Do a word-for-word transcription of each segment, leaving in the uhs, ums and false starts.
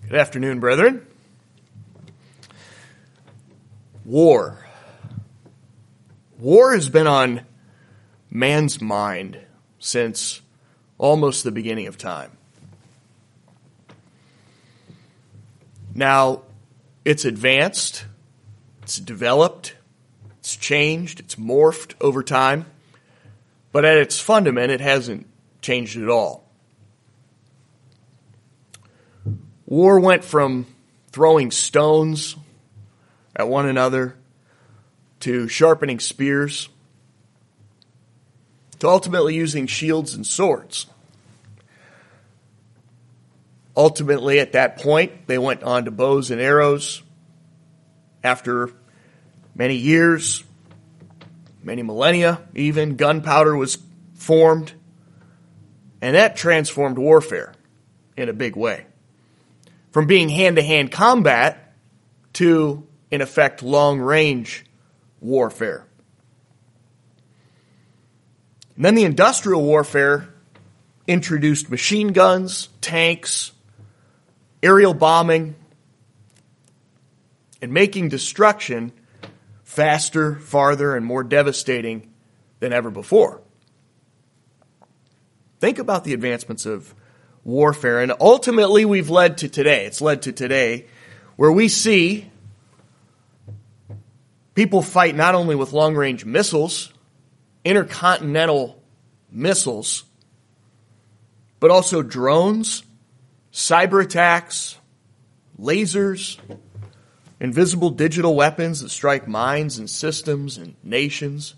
Good afternoon, brethren. War. War has been on man's mind since almost the beginning of time. Now, it's advanced, it's developed, it's changed, it's morphed over time, but at its fundament, it hasn't changed at all. War went from throwing stones at one another to sharpening spears to ultimately using shields and swords. Ultimately, at that point, they went on to bows and arrows. After many years, many millennia even, gunpowder was formed, and that transformed warfare in a big way. From being hand-to-hand combat to, in effect, long-range warfare. And then the industrial warfare introduced machine guns, tanks, aerial bombing, and making destruction faster, farther, and more devastating than ever before. Think about the advancements of warfare, and ultimately we've led to today. It's led to today where we see people fight not only with long-range missiles, intercontinental missiles, but also drones, cyber attacks, lasers, invisible digital weapons that strike minds and systems and nations,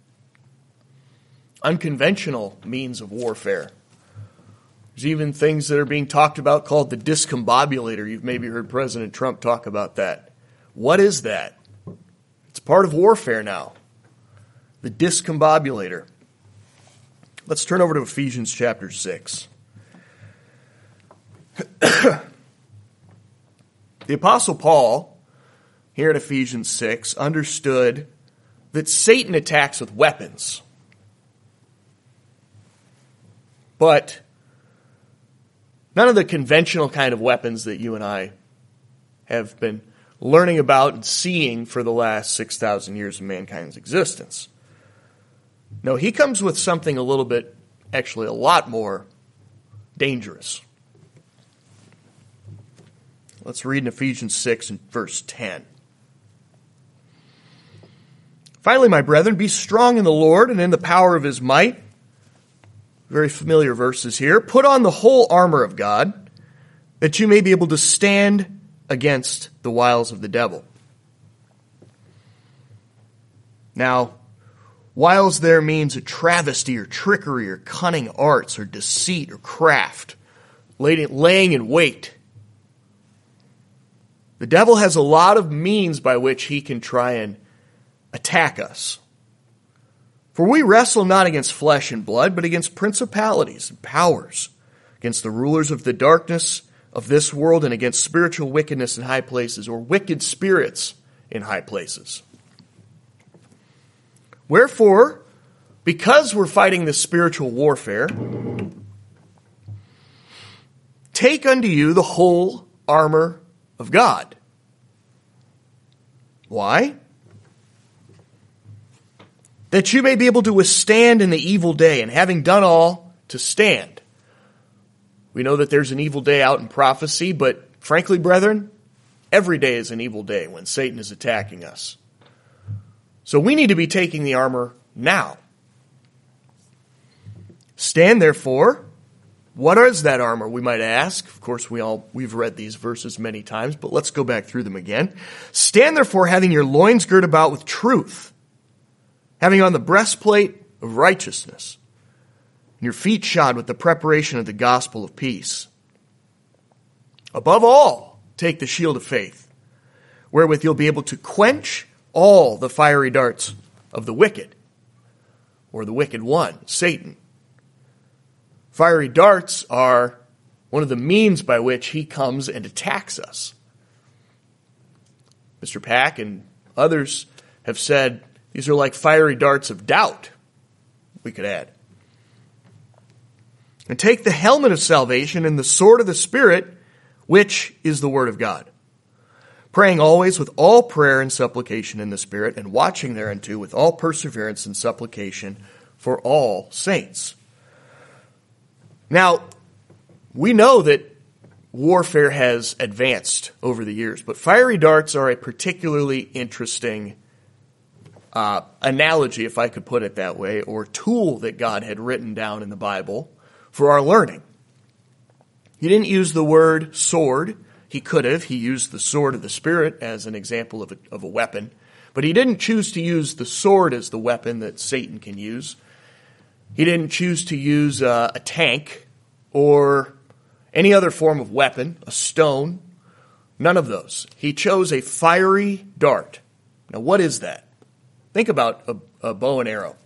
unconventional means of warfare. There's even things that are being talked about called the discombobulator. You've maybe heard President Trump talk about that. What is that? It's part of warfare now. The discombobulator. Let's turn over to Ephesians chapter six. The Apostle Paul, here in Ephesians six, understood that Satan attacks with weapons. But none of the conventional kind of weapons that you and I have been learning about and seeing for the last six thousand years of mankind's existence. No, he comes with something a little bit, actually a lot more dangerous. Let's read in Ephesians six and verse ten. Finally, my brethren, be strong in the Lord and in the power of his might. Very familiar verses here. Put on the whole armor of God, that you may be able to stand against the wiles of the devil. Now, wiles there means a travesty or trickery or cunning arts or deceit or craft, laying in wait. The devil has a lot of means by which he can try and attack us. For we wrestle not against flesh and blood, but against principalities and powers, against the rulers of the darkness of this world, and against spiritual wickedness in high places, or wicked spirits in high places. Wherefore, because we're fighting this spiritual warfare, take unto you the whole armor of God. Why? That you may be able to withstand in the evil day, and having done all, to stand. We know that there's an evil day out in prophecy, but frankly, brethren, every day is an evil day when Satan is attacking us. So we need to be taking the armor now. Stand therefore. What is that armor, we might ask? Of course, we all, we've read these verses many times, but let's go back through them again. Stand therefore, having your loins girt about with truth, having on the breastplate of righteousness, and your feet shod with the preparation of the gospel of peace. Above all, take the shield of faith, wherewith you'll be able to quench all the fiery darts of the wicked, or the wicked one, Satan. Fiery darts are one of the means by which he comes and attacks us. Mister Pack and others have said these are like fiery darts of doubt, we could add. And take the helmet of salvation and the sword of the Spirit, which is the word of God. Praying always with all prayer and supplication in the Spirit, and watching thereunto with all perseverance and supplication for all saints. Now, we know that warfare has advanced over the years, but fiery darts are a particularly interesting uh, analogy, if I could put it that way, or tool that God had written down in the Bible for our learning. He didn't use the word sword. He could have. He used the sword of the Spirit as an example of a, of a weapon. But he didn't choose to use the sword as the weapon that Satan can use. He didn't choose to use uh, a tank or any other form of weapon, a stone. None of those. He chose a fiery dart. Now, what is that? Think about a, a bow and arrow.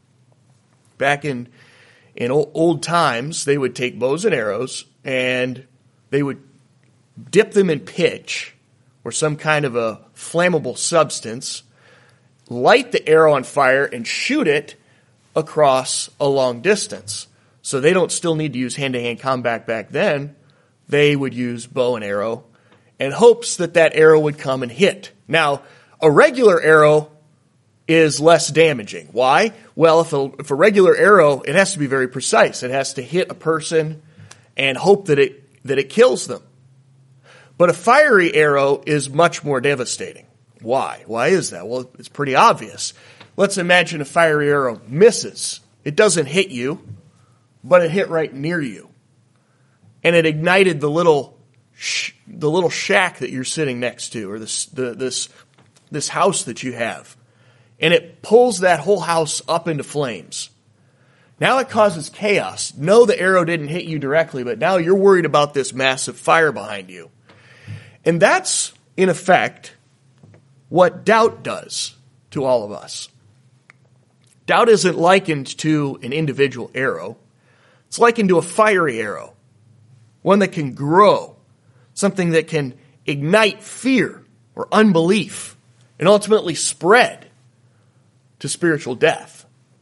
Back in, in old, old times, they would take bows and arrows and they would dip them in pitch or some kind of a flammable substance, light the arrow on fire, and shoot it across a long distance. So they don't still need to use hand-to-hand combat back then. They would use bow and arrow in hopes that that arrow would come and hit. Now, a regular arrow is less damaging. Why? Well, if a, if a regular arrow, it has to be very precise. It has to hit a person and hope that it that it kills them. But a fiery arrow is much more devastating. Why? Why is that? Well, it's pretty obvious. Let's imagine a fiery arrow misses. It doesn't hit you, but it hit right near you. And it ignited the little sh- the little shack that you're sitting next to, or this the, this this house that you have. And it pulls that whole house up into flames. Now it causes chaos. No, the arrow didn't hit you directly, but now you're worried about this massive fire behind you. And that's, in effect, what doubt does to all of us. Doubt isn't likened to an individual arrow. It's likened to a fiery arrow, one that can grow, something that can ignite fear or unbelief and ultimately spread to spiritual death.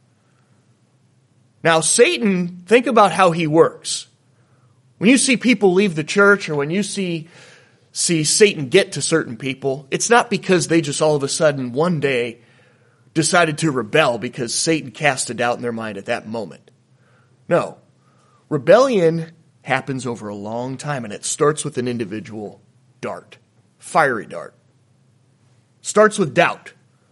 Now, Satan, think about how he works. When you see people leave the church, or when you see see Satan get to certain people, it's not because they just all of a sudden one day decided to rebel because Satan cast a doubt in their mind at that moment. No. Rebellion happens over a long time, and it starts with an individual dart, fiery dart. Starts with doubt.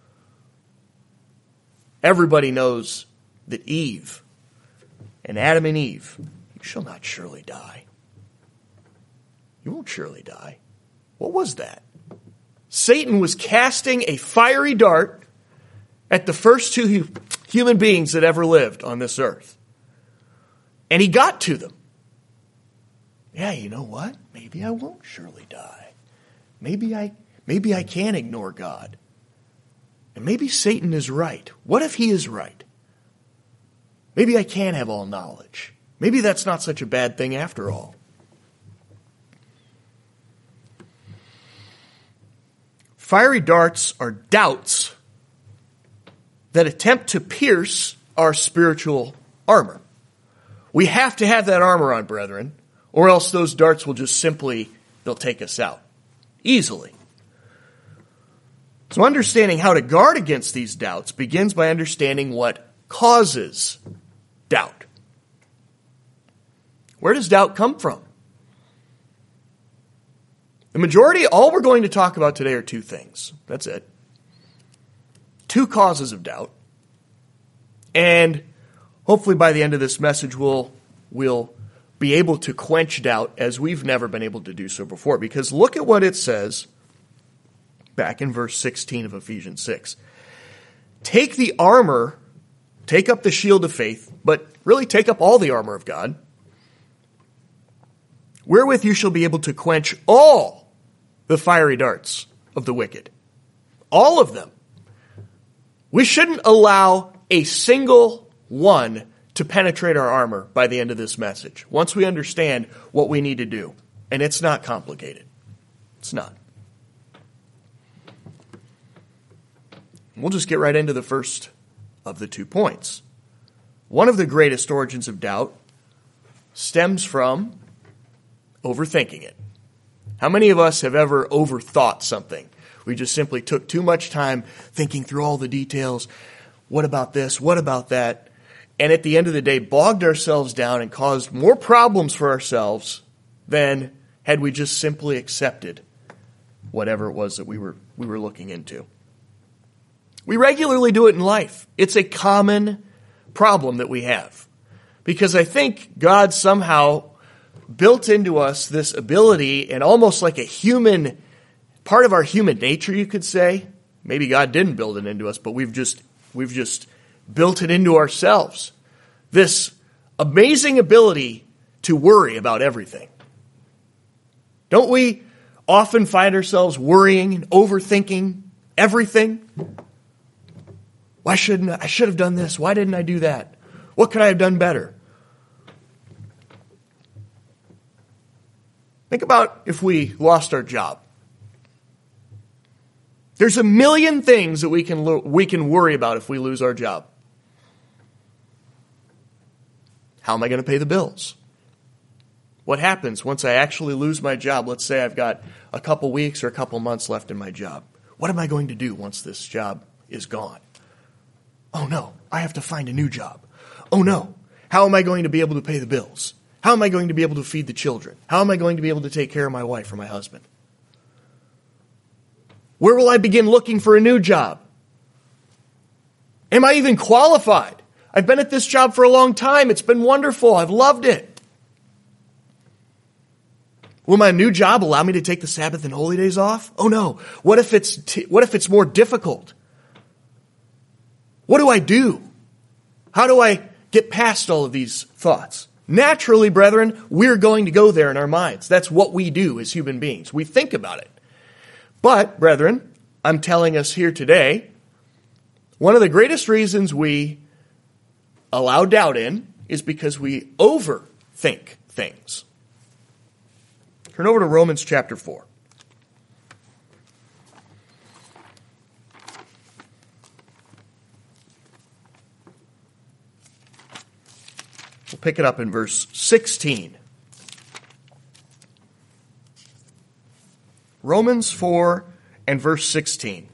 Everybody knows that Eve and Adam and Eve, you shall not surely die. You won't surely die. What was that? Satan was casting a fiery dart at the first two hu- human beings that ever lived on this earth. And he got to them. Yeah, you know what? Maybe I won't surely die. Maybe I, maybe I can ignore God. And maybe Satan is right. What if he is right? Maybe I can have all knowledge. Maybe that's not such a bad thing after all. Fiery darts are doubts that attempt to pierce our spiritual armor. We have to have that armor on, brethren, or else those darts will just simply, they'll take us out easily. So understanding how to guard against these doubts begins by understanding what causes doubt. Where does doubt come from? The majority, all we're going to talk about today are two things. That's it. Two causes of doubt. And hopefully by the end of this message, we'll, we'll be able to quench doubt as we've never been able to do so before. Because look at what it says back in verse sixteen of Ephesians six. Take the armor, take up the shield of faith, but really take up all the armor of God, wherewith you shall be able to quench all the fiery darts of the wicked. All of them. We shouldn't allow a single one to penetrate our armor by the end of this message, once we understand what we need to do. And it's not complicated. It's not. We'll just get right into the first of the two points. One of the greatest origins of doubt stems from overthinking it. How many of us have ever overthought something? We just simply took too much time thinking through all the details. What about this? What about that? And at the end of the day, bogged ourselves down and caused more problems for ourselves than had we just simply accepted whatever it was that we were we were looking into. We regularly do it in life. It's a common problem that we have. Because I think God somehow built into us this ability, and almost like a human, part of our human nature, you could say. Maybe God didn't build it into us, but we've just we've just built it into ourselves. This amazing ability to worry about everything. Don't we often find ourselves worrying and overthinking everything? Why shouldn't I? I should have done this. Why didn't I do that? What could I have done better? Think about if we lost our job. There's a million things that we can lo- we can worry about if we lose our job. How am I going to pay the bills? What happens once I actually lose my job? Let's say I've got a couple weeks or a couple months left in my job. What am I going to do once this job is gone? Oh no, I have to find a new job. Oh no, how am I going to be able to pay the bills? How am I going to be able to feed the children? How am I going to be able to take care of my wife or my husband? Where will I begin looking for a new job? Am I even qualified? I've been at this job for a long time. It's been wonderful. I've loved it. Will my new job allow me to take the Sabbath and holy days off? Oh no. What if it's t- what if it's more difficult? What do I do? How do I get past all of these thoughts? Naturally, brethren, we're going to go there in our minds. That's what we do as human beings. We think about it. But, brethren, I'm telling us here today, one of the greatest reasons we allow doubt in is because we overthink things. Turn over to Romans chapter four. We'll pick it up in verse sixteen. Romans four and verse sixteen.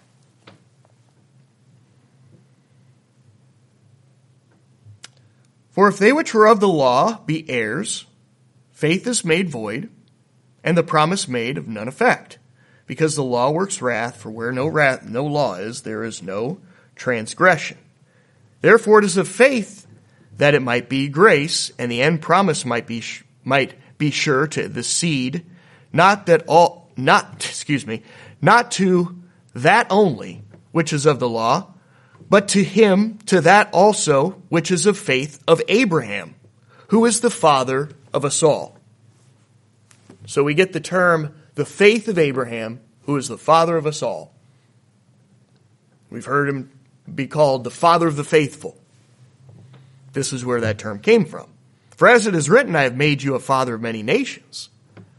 For if they which were of the law be heirs, faith is made void, and the promise made of none effect. Because the law works wrath, for where no wrath, no law is, there is no transgression. Therefore it is of faith that it might be grace, and the end promise might be might be sure to the seed, not that all, not excuse me, not to that only which is of the law, but to him, to that also which is of faith of Abraham, who is the father of us all. So we get the term, the faith of Abraham, who is the father of us all. We've heard him be called the father of the faithful. This is where that term came from. For as it is written, I have made you a father of many nations.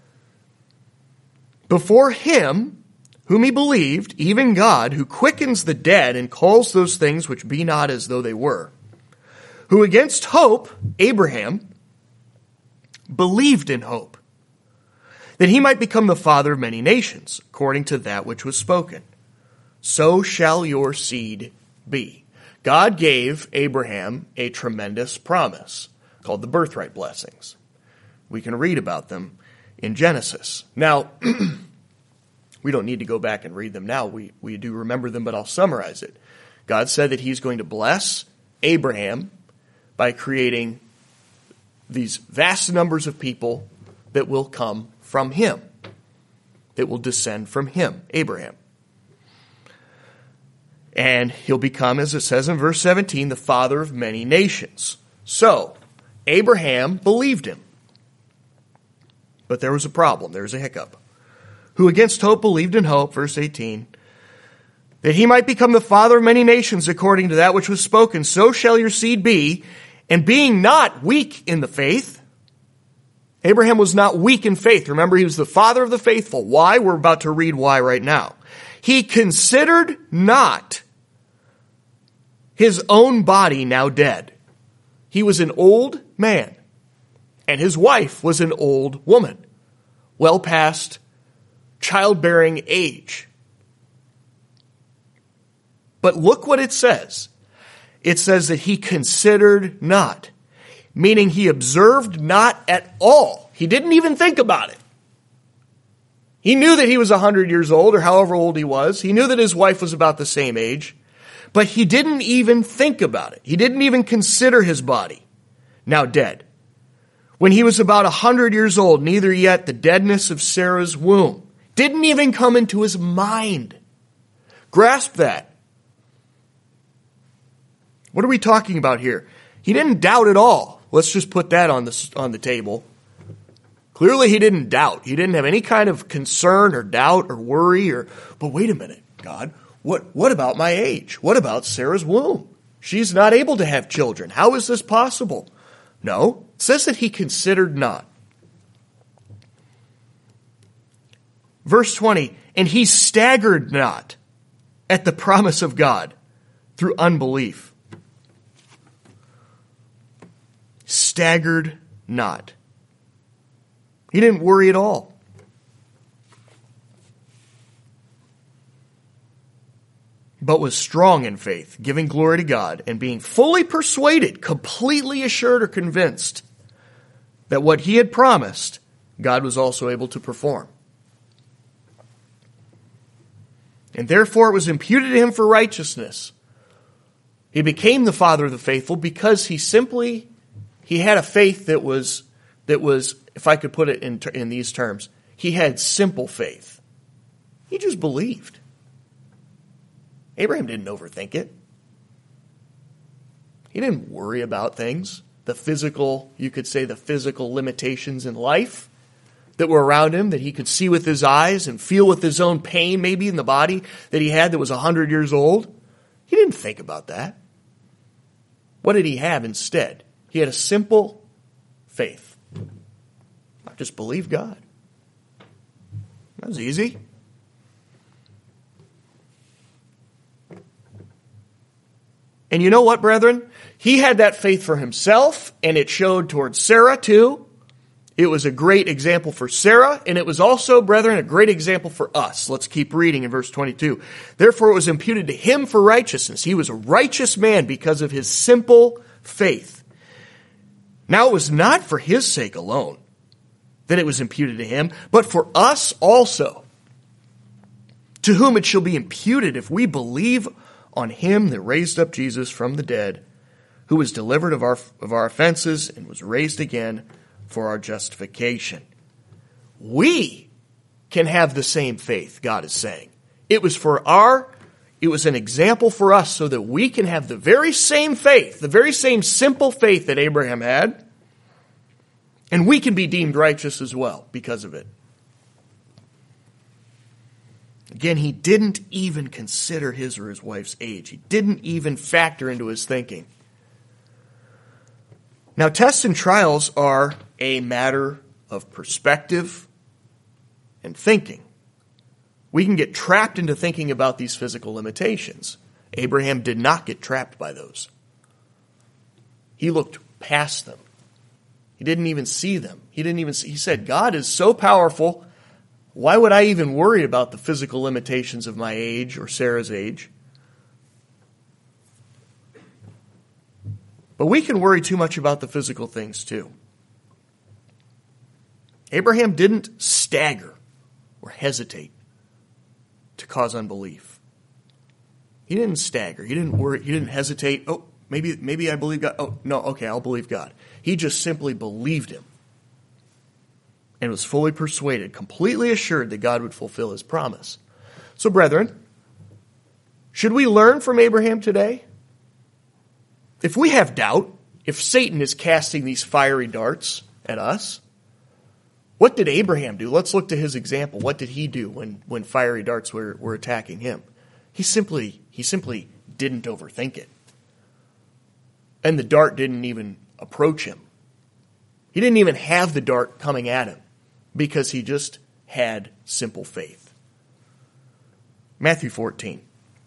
Before him, whom he believed, even God, who quickens the dead and calls those things which be not as though they were, who against hope, Abraham, believed in hope, that he might become the father of many nations, according to that which was spoken. So shall your seed be. God gave Abraham a tremendous promise called the birthright blessings. We can read about them in Genesis. Now, we don't need to go back and read them now. We, we do remember them, but I'll summarize it. God said that he's going to bless Abraham by creating these vast numbers of people that will come from him, that will descend from him, Abraham. And he'll become, as it says in verse seventeen, the father of many nations. So, Abraham believed him. But there was a problem. There was a hiccup. Who against hope believed in hope, verse eighteen, that he might become the father of many nations according to that which was spoken. So shall your seed be. And being not weak in the faith, Abraham was not weak in faith. Remember, he was the father of the faithful. Why? We're about to read why right now. He considered not his own body now dead. He was an old man, and his wife was an old woman. well past childbearing age. But look what it says. It says that he considered not, meaning he observed not at all. He didn't even think about it. He knew that he was one hundred years old or however old he was. He knew that his wife was about the same age. But he didn't even think about it. He didn't even consider his body now dead. When he was about one hundred years old, neither yet the deadness of Sarah's womb didn't even come into his mind. Grasp that. What are we talking about here? He didn't doubt at all. Let's just put that on the, on the table. Clearly he didn't doubt. He didn't have any kind of concern or doubt or worry or, but wait a minute, God, what, what about my age? What about Sarah's womb? She's not able to have children. How is this possible? No, it says that he considered not. Verse twenty, and he staggered not at the promise of God through unbelief. Staggered not. He didn't worry at all. But was strong in faith, giving glory to God, and being fully persuaded, completely assured or convinced that what he had promised, God was also able to perform. And therefore it was imputed to him for righteousness. He became the father of the faithful because he simply, he had a faith that was, that was, if I could put it in, in these terms, he had simple faith. He just believed. Abraham didn't overthink it. He didn't worry about things. The physical, you could say the physical limitations in life that were around him, that he could see with his eyes and feel with his own pain maybe in the body that he had that was one hundred years old. He didn't think about that. What did he have instead? He had a simple faith. I just believe God. That was easy. And you know what, brethren? He had that faith for himself, and it showed towards Sarah too. It was a great example for Sarah, and it was also, brethren, a great example for us. Let's keep reading in verse twenty-two. Therefore it was imputed to him for righteousness. He was a righteous man because of his simple faith. Now it was not for his sake alone that it was imputed to him, but for us also, to whom it shall be imputed if we believe on him that raised up Jesus from the dead, who was delivered of our, of our offenses and was raised again for our justification. We can have the same faith, God is saying. It was for our, it was an example for us so that we can have the very same faith, the very same simple faith that Abraham had, and we can be deemed righteous as well because of it. Again, he didn't even consider his or his wife's age. He didn't even factor into his thinking. Now, tests and trials are a matter of perspective and thinking. We can get trapped into thinking about these physical limitations. Abraham did not get trapped by those. He looked past them. He didn't even see them. He didn't even see, he said, God is so powerful. Why would I even worry about the physical limitations of my age or Sarah's age? But we can worry too much about the physical things too. Abraham didn't stagger or hesitate to cause unbelief. He didn't stagger. He didn't worry. He didn't hesitate. Oh, maybe, maybe I believe God. Oh, no, okay, I'll believe God. He just simply believed him and was fully persuaded, completely assured that God would fulfill his promise. So, brethren, should we learn from Abraham today? If we have doubt, if Satan is casting these fiery darts at us, what did Abraham do? Let's look to his example. What did he do when, when fiery darts were, were attacking him? He simply, he simply didn't overthink it. And the dart didn't even approach him. He didn't even have the dart coming at him because he just had simple faith. Matthew fourteen.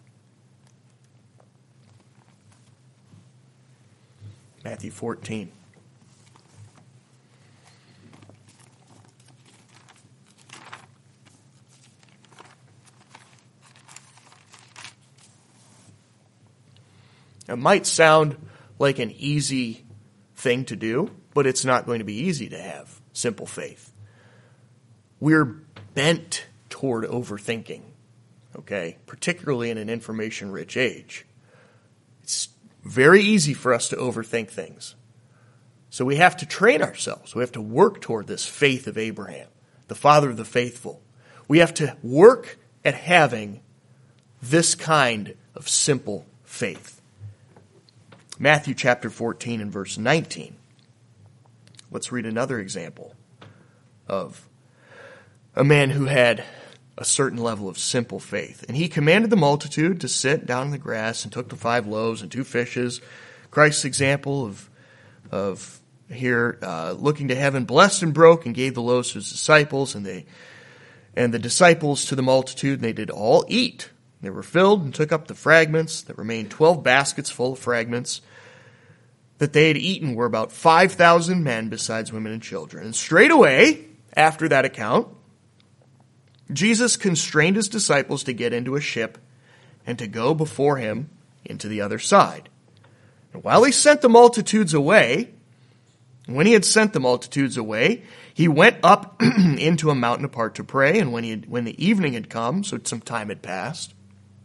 Matthew fourteen. It might sound like an easy thing to do, but it's not going to be easy to have simple faith. We're bent toward overthinking, okay, particularly in an information-rich age. It's very easy for us to overthink things. So we have to train ourselves. We have to work toward this faith of Abraham, the father of the faithful. We have to work at having this kind of simple faith. Matthew chapter fourteen and verse nineteen. Let's read another example of a man who had a certain level of simple faith. And he commanded the multitude to sit down in the grass and took the five loaves and two fishes. Christ's example of, of here, uh, looking to heaven, blessed and broke and gave the loaves to his disciples, and they, and the disciples to the multitude, and they did all eat. They were filled and took up the fragments. There remained twelve baskets full of fragments that they had eaten were about five thousand men, besides women and children. And straightway, after that account, Jesus constrained his disciples to get into a ship and to go before him into the other side. And while he sent the multitudes away, when he had sent the multitudes away, he went up into a mountain apart to pray. And when he had, when the evening had come, so some time had passed,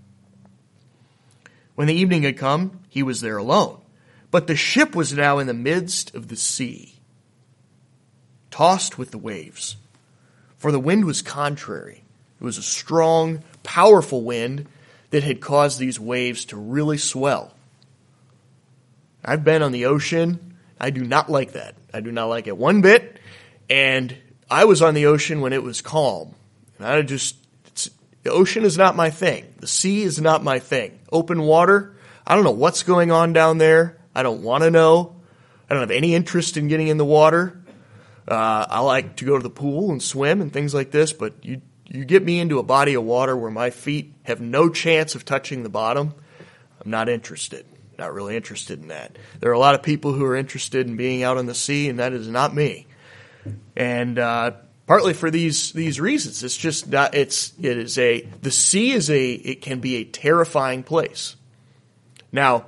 when the evening had come, he was there alone. But the ship was now in the midst of the sea, tossed with the waves. For the wind was contrary. It was a strong, powerful wind that had caused these waves to really swell. I've been on the ocean. I do not like that. I do not like it one bit. And I was on the ocean when it was calm. And I just, it's, the ocean is not my thing. The sea is not my thing. Open water, I don't know what's going on down there. I don't want to know. I don't have any interest in getting in the water. Uh, I like to go to the pool and swim and things like this, but you you get me into a body of water where my feet have no chance of touching the bottom, I'm not interested. Not really interested in that. There are a lot of people who are interested in being out on the sea, and that is not me. And uh, partly for these these reasons, it's just not. It's it is a the sea is a it can be a terrifying place. Now,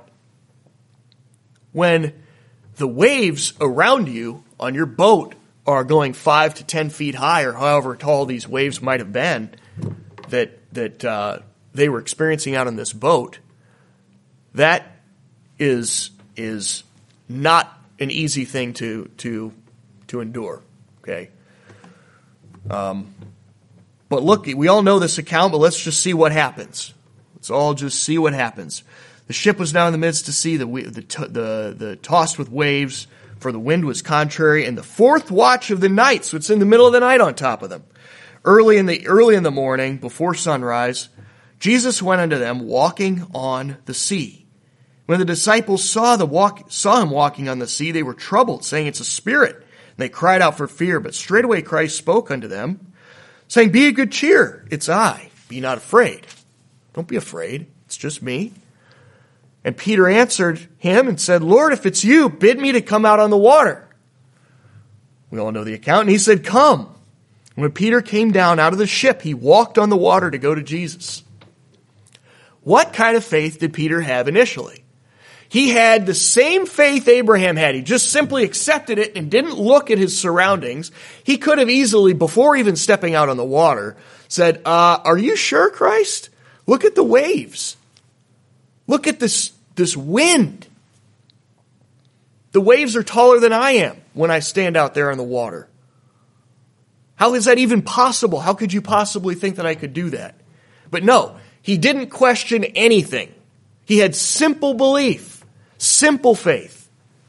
when the waves around you on your boat are going five to ten feet high, or however tall these waves might have been that that uh, they were experiencing out on this boat, that is is not an easy thing to to to endure. Okay. Um, but look, we all know this account, but let's just see what happens. Let's all just see what happens. The ship was now in the midst of the sea, the the the, the tossed with waves. For the wind was contrary, and the fourth watch of the night, so it's in the middle of the night on top of them. Early in the early in the morning, before sunrise, Jesus went unto them, walking on the sea. When the disciples saw the walk saw him walking on the sea, they were troubled, saying, "It's a spirit." And they cried out for fear. But straightway Christ spoke unto them, saying, "Be of good cheer, it's I. Be not afraid." Don't be afraid. It's just me. And Peter answered him and said, "Lord, if it's you, bid me to come out on the water." We all know the account. And he said, "Come." And when Peter came down out of the ship, he walked on the water to go to Jesus. What kind of faith did Peter have initially? He had the same faith Abraham had. He just simply accepted it and didn't look at his surroundings. He could have easily, before even stepping out on the water, said, uh, "Are you sure, Christ? Look at the waves. Look at this, this wind. The waves are taller than I am when I stand out there in the water. How is that even possible? How could you possibly think that I could do that?" But no, he didn't question anything. He had simple belief, simple faith,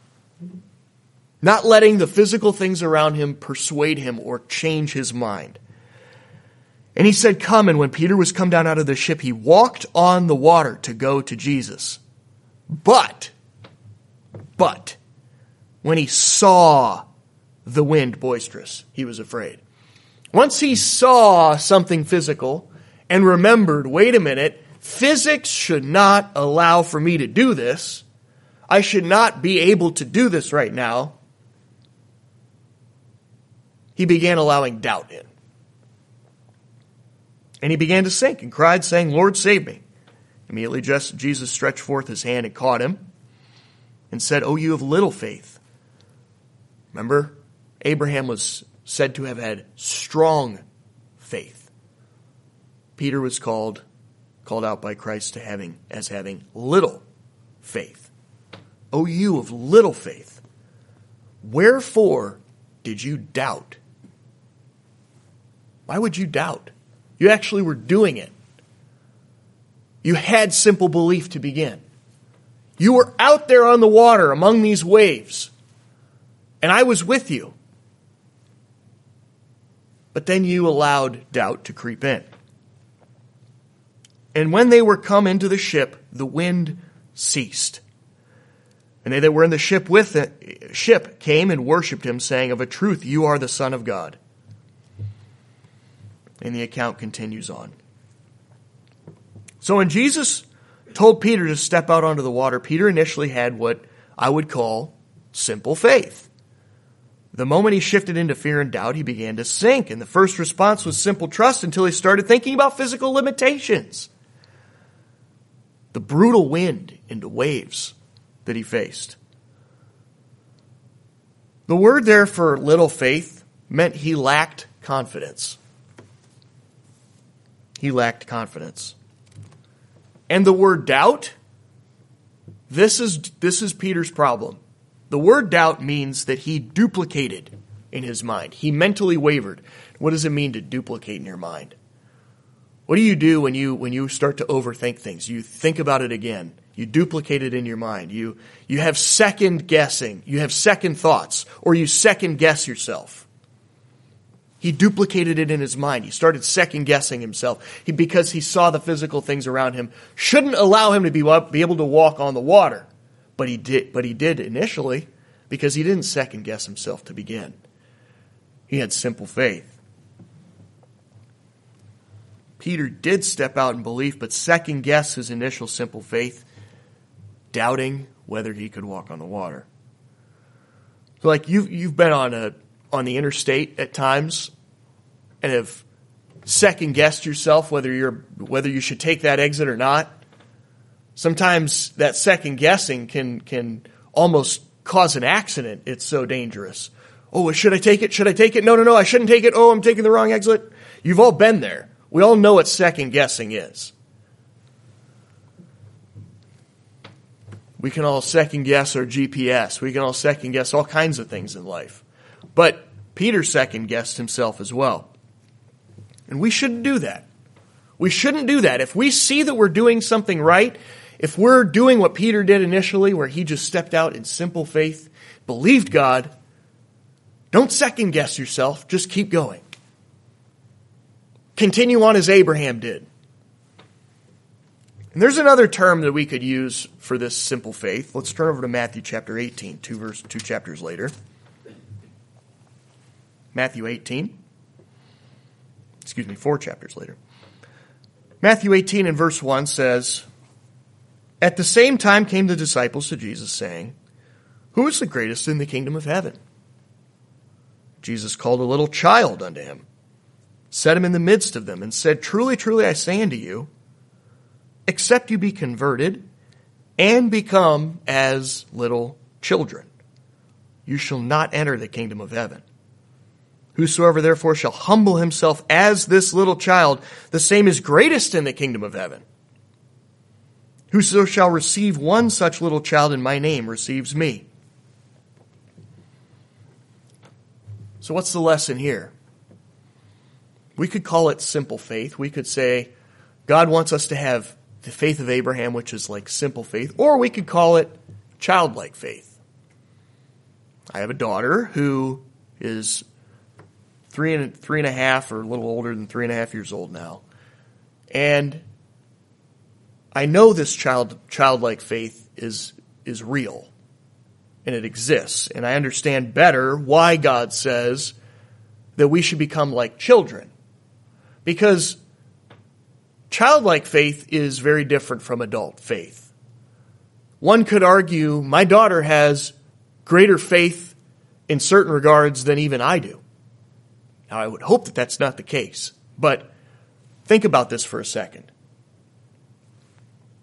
not letting the physical things around him persuade him or change his mind. And he said, "Come." And when Peter was come down out of the ship, he walked on the water to go to Jesus. But, but, when he saw the wind boisterous, he was afraid. Once he saw something physical and remembered, wait a minute, physics should not allow for me to do this. I should not be able to do this right now. He began allowing doubt in. And he began to sink and cried, saying, "Lord, save me." Immediately just Jesus stretched forth his hand and caught him and said, "O you of little faith." Remember, Abraham was said to have had strong faith. Peter was called called out by Christ to having as having little faith. O you of little faith, wherefore did you doubt? Why would you doubt? You actually were doing it. You had simple belief to begin. You were out there on the water among these waves, and I was with you. But then you allowed doubt to creep in. And when they were come into the ship, the wind ceased. And they that were in the ship with the ship came and worshipped him, saying, "Of a truth, you are the Son of God." And the account continues on. So when Jesus told Peter to step out onto the water, Peter initially had what I would call simple faith. The moment he shifted into fear and doubt, he began to sink. And the first response was simple trust until he started thinking about physical limitations. The brutal wind into waves that he faced. The word there for little faith meant he lacked confidence. He lacked confidence. And the word doubt, this is, this is Peter's problem. The word doubt means that he duplicated in his mind. He mentally wavered. What does it mean to duplicate in your mind? What do you do when you when you start to overthink things? You think about it again. You duplicate it in your mind. You you have second guessing. You have second thoughts, or you second guess yourself. He duplicated it in his mind. He started second guessing himself he, because he saw the physical things around him shouldn't allow him to be, be able to walk on the water. But he did, but he did initially because he didn't second guess himself to begin. He had simple faith. Peter did step out in belief, but second guessed his initial simple faith, doubting whether he could walk on the water. So like you've, you've been on a, on the interstate at times and have second guessed yourself whether you're, whether you should take that exit or not. Sometimes that second guessing can, can almost cause an accident. It's so dangerous. Oh, should I take it? Should I take it? No, no, no, I shouldn't take it. Oh, I'm taking the wrong exit. You've all been there. We all know what second guessing is. We can all second guess our G P S. We can all second guess all kinds of things in life. But Peter second guessed himself as well. And we shouldn't do that. We shouldn't do that. If we see that we're doing something right, if we're doing what Peter did initially, where he just stepped out in simple faith, believed God, don't second guess yourself. Just keep going. Continue on as Abraham did. And there's another term that we could use for this simple faith. Let's turn over to Matthew chapter eighteen, two verse, two chapters later. Matthew eighteen. Excuse me, four chapters later. Matthew eighteen and verse one says, "At the same time came the disciples to Jesus, saying, 'Who is the greatest in the kingdom of heaven?' Jesus called a little child unto him, set him in the midst of them, and said, 'Truly, truly, I say unto you, except you be converted and become as little children, you shall not enter the kingdom of heaven. Whosoever therefore shall humble himself as this little child, the same is greatest in the kingdom of heaven. Whoso shall receive one such little child in my name receives me.'" So what's the lesson here? We could call it simple faith. We could say God wants us to have the faith of Abraham, which is like simple faith, or we could call it childlike faith. I have a daughter who is three and three and a half, or a little older than three and a half years old now, and I know this child childlike faith is is real, and it exists, and I understand better why God says that we should become like children, because childlike faith is very different from adult faith. One could argue my daughter has greater faith in certain regards than even I do. Now, I would hope that that's not the case, but think about this for a second.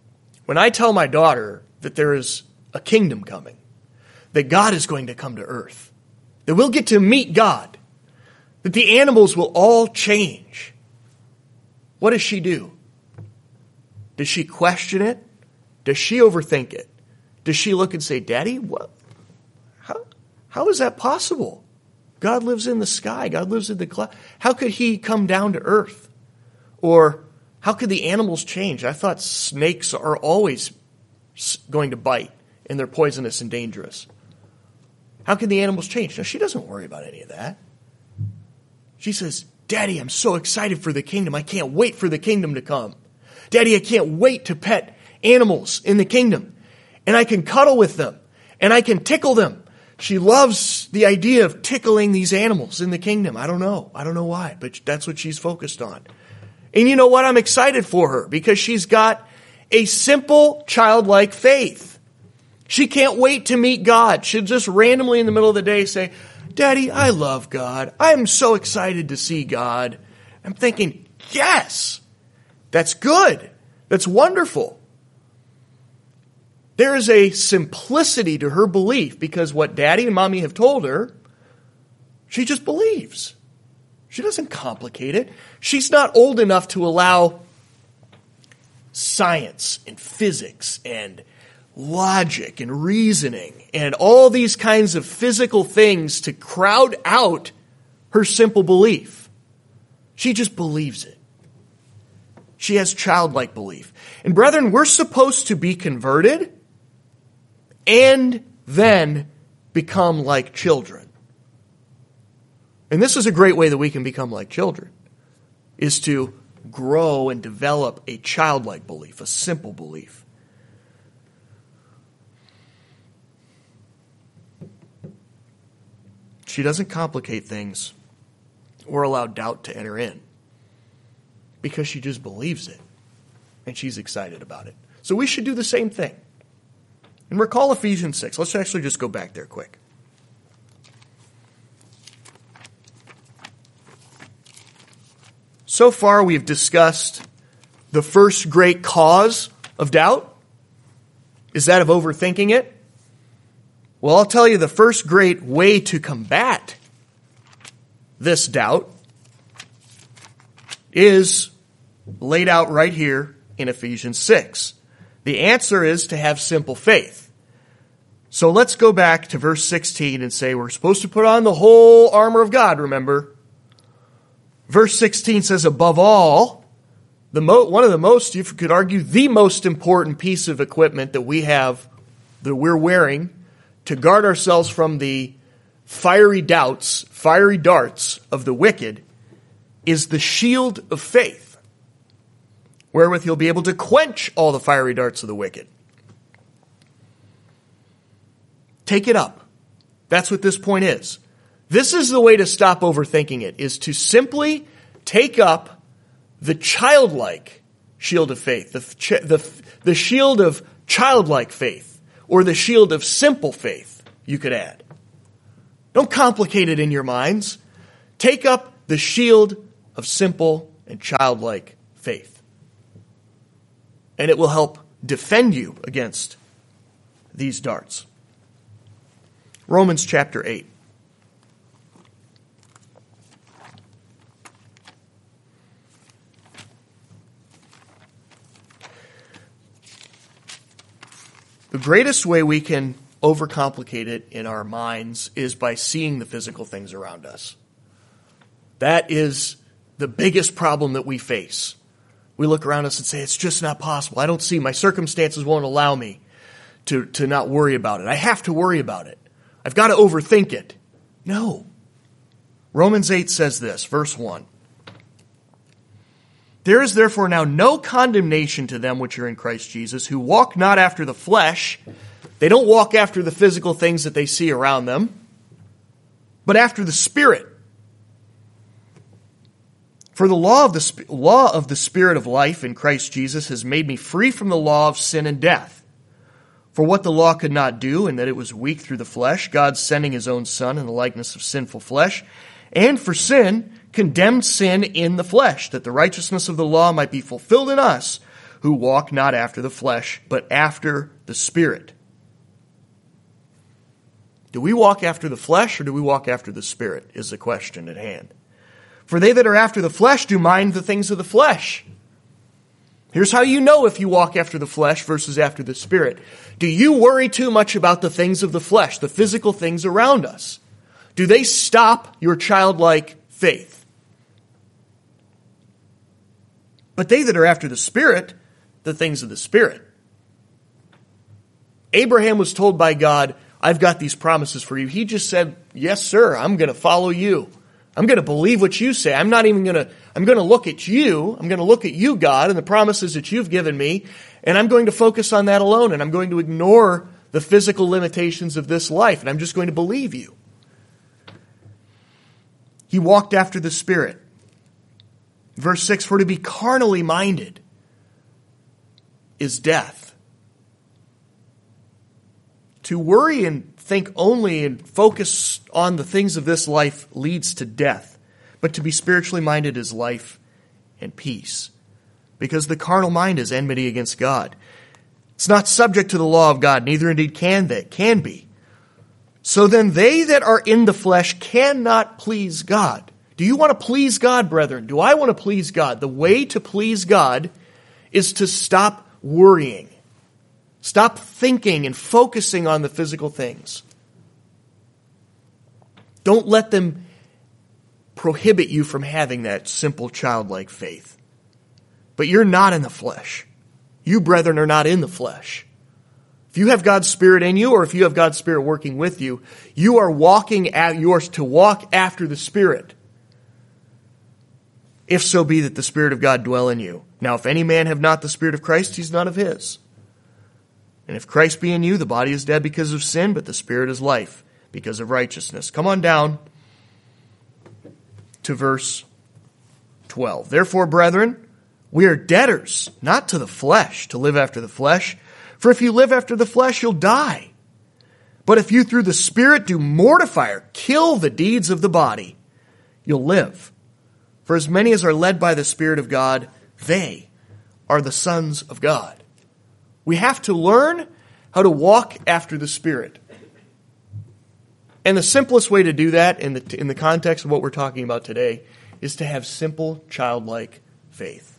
when I tell my daughter that there is a kingdom coming, that God is going to come to earth, that we'll get to meet God, that the animals will all change, what does she do? Does she question it? Does she overthink it? Does she look and say, Daddy, what? How, how is that possible? God lives in the sky. God lives in the cloud. How could he come down to earth? Or how could the animals change? I thought snakes are always going to bite and they're poisonous and dangerous. How can the animals change? No, she doesn't worry about any of that. She says, Daddy, I'm so excited for the kingdom. I can't wait for the kingdom to come. Daddy, I can't wait to pet animals in the kingdom. And I can cuddle with them. And I can tickle them. She loves the idea of tickling these animals in the kingdom. I don't know. I don't know why, but that's what she's focused on. And you know what? I'm excited for her because she's got a simple childlike faith. She can't wait to meet God. She'll just randomly in the middle of the day say, Daddy, I love God. I'm so excited to see God. I'm thinking, yes, that's good. That's wonderful. There is a simplicity to her belief because what Daddy and Mommy have told her, she just believes. She doesn't complicate it. She's not old enough to allow science and physics and logic and reasoning and all these kinds of physical things to crowd out her simple belief. She just believes it. She has childlike belief. And brethren, we're supposed to be converted and then become like children. And this is a great way that we can become like children, is to grow and develop a childlike belief, a simple belief. She doesn't complicate things or allow doubt to enter in because she just believes it and she's excited about it. So we should do the same thing. And recall Ephesians six. Let's actually just go back there quick. So far we've discussed the first great cause of doubt. Is that of overthinking it? Well, I'll tell you the first great way to combat this doubt is laid out right here in Ephesians six. The answer is to have simple faith. So let's go back to verse sixteen and say we're supposed to put on the whole armor of God, remember? Verse sixteen says, above all, the mo- one of the most, you could argue, the most important piece of equipment that we have, that we're wearing to guard ourselves from the fiery doubts, fiery darts of the wicked, is the shield of faith, wherewith you'll be able to quench all the fiery darts of the wicked. Take it up. That's what this point is. This is the way to stop overthinking it, is to simply take up the childlike shield of faith, the, the, the shield of childlike faith, or the shield of simple faith, you could add. Don't complicate it in your minds. Take up the shield of simple and childlike faith. And it will help defend you against these darts. Romans chapter eight. The greatest way we can overcomplicate it in our minds is by seeing the physical things around us. That is the biggest problem that we face. We look around us and say, it's just not possible. I don't see, my circumstances won't allow me to, to not worry about it. I have to worry about it. I've got to overthink it. No. Romans eight says this, verse one. There is therefore now no condemnation to them which are in Christ Jesus, who walk not after the flesh. They don't walk after the physical things that they see around them, but after the Spirit. For the law of the law of the Spirit of life in Christ Jesus has made me free from the law of sin and death. For what the law could not do, in that it was weak through the flesh, God sending his own Son in the likeness of sinful flesh, and for sin, condemned sin in the flesh, that the righteousness of the law might be fulfilled in us, who walk not after the flesh, but after the Spirit. Do we walk after the flesh, or do we walk after the Spirit, is the question at hand. For they that are after the flesh do mind the things of the flesh. Here's how you know if you walk after the flesh versus after the Spirit. Do you worry too much about the things of the flesh, the physical things around us? Do they stop your childlike faith? But they that are after the Spirit, the things of the Spirit. Abraham was told by God, I've got these promises for you. He just said, yes, sir, I'm going to follow you. I'm going to believe what you say. I'm not even going to, I'm going to look at you. I'm going to look at you, God, and the promises that you've given me, and I'm going to focus on that alone, and I'm going to ignore the physical limitations of this life, and I'm just going to believe you. He walked after the Spirit. Verse six, for to be carnally minded is death. To worry and think only and focus on the things of this life leads to death. But to be spiritually minded is life and peace. Because the carnal mind is enmity against God. It's not subject to the law of God, neither indeed can they, can be. So then they that are in the flesh cannot please God. Do you want to please God, brethren? Do I want to please God? The way to please God is to stop worrying. Stop thinking and focusing on the physical things. Don't let them prohibit you from having that simple childlike faith. But you're not in the flesh. You, brethren, are not in the flesh. If you have God's Spirit in you, or if you have God's Spirit working with you, you are walking at yours to walk after the Spirit. If so be that the Spirit of God dwell in you. Now, if any man have not the Spirit of Christ, he's none of his. And if Christ be in you, the body is dead because of sin, but the Spirit is life because of righteousness. Come on down to verse twelve. Therefore, brethren, we are debtors, not to the flesh, to live after the flesh. For if you live after the flesh, you'll die. But if you through the Spirit do mortify or kill the deeds of the body, you'll live. For as many as are led by the Spirit of God, they are the sons of God. We have to learn how to walk after the Spirit. And the simplest way to do that in the, in the context of what we're talking about today is to have simple, childlike faith.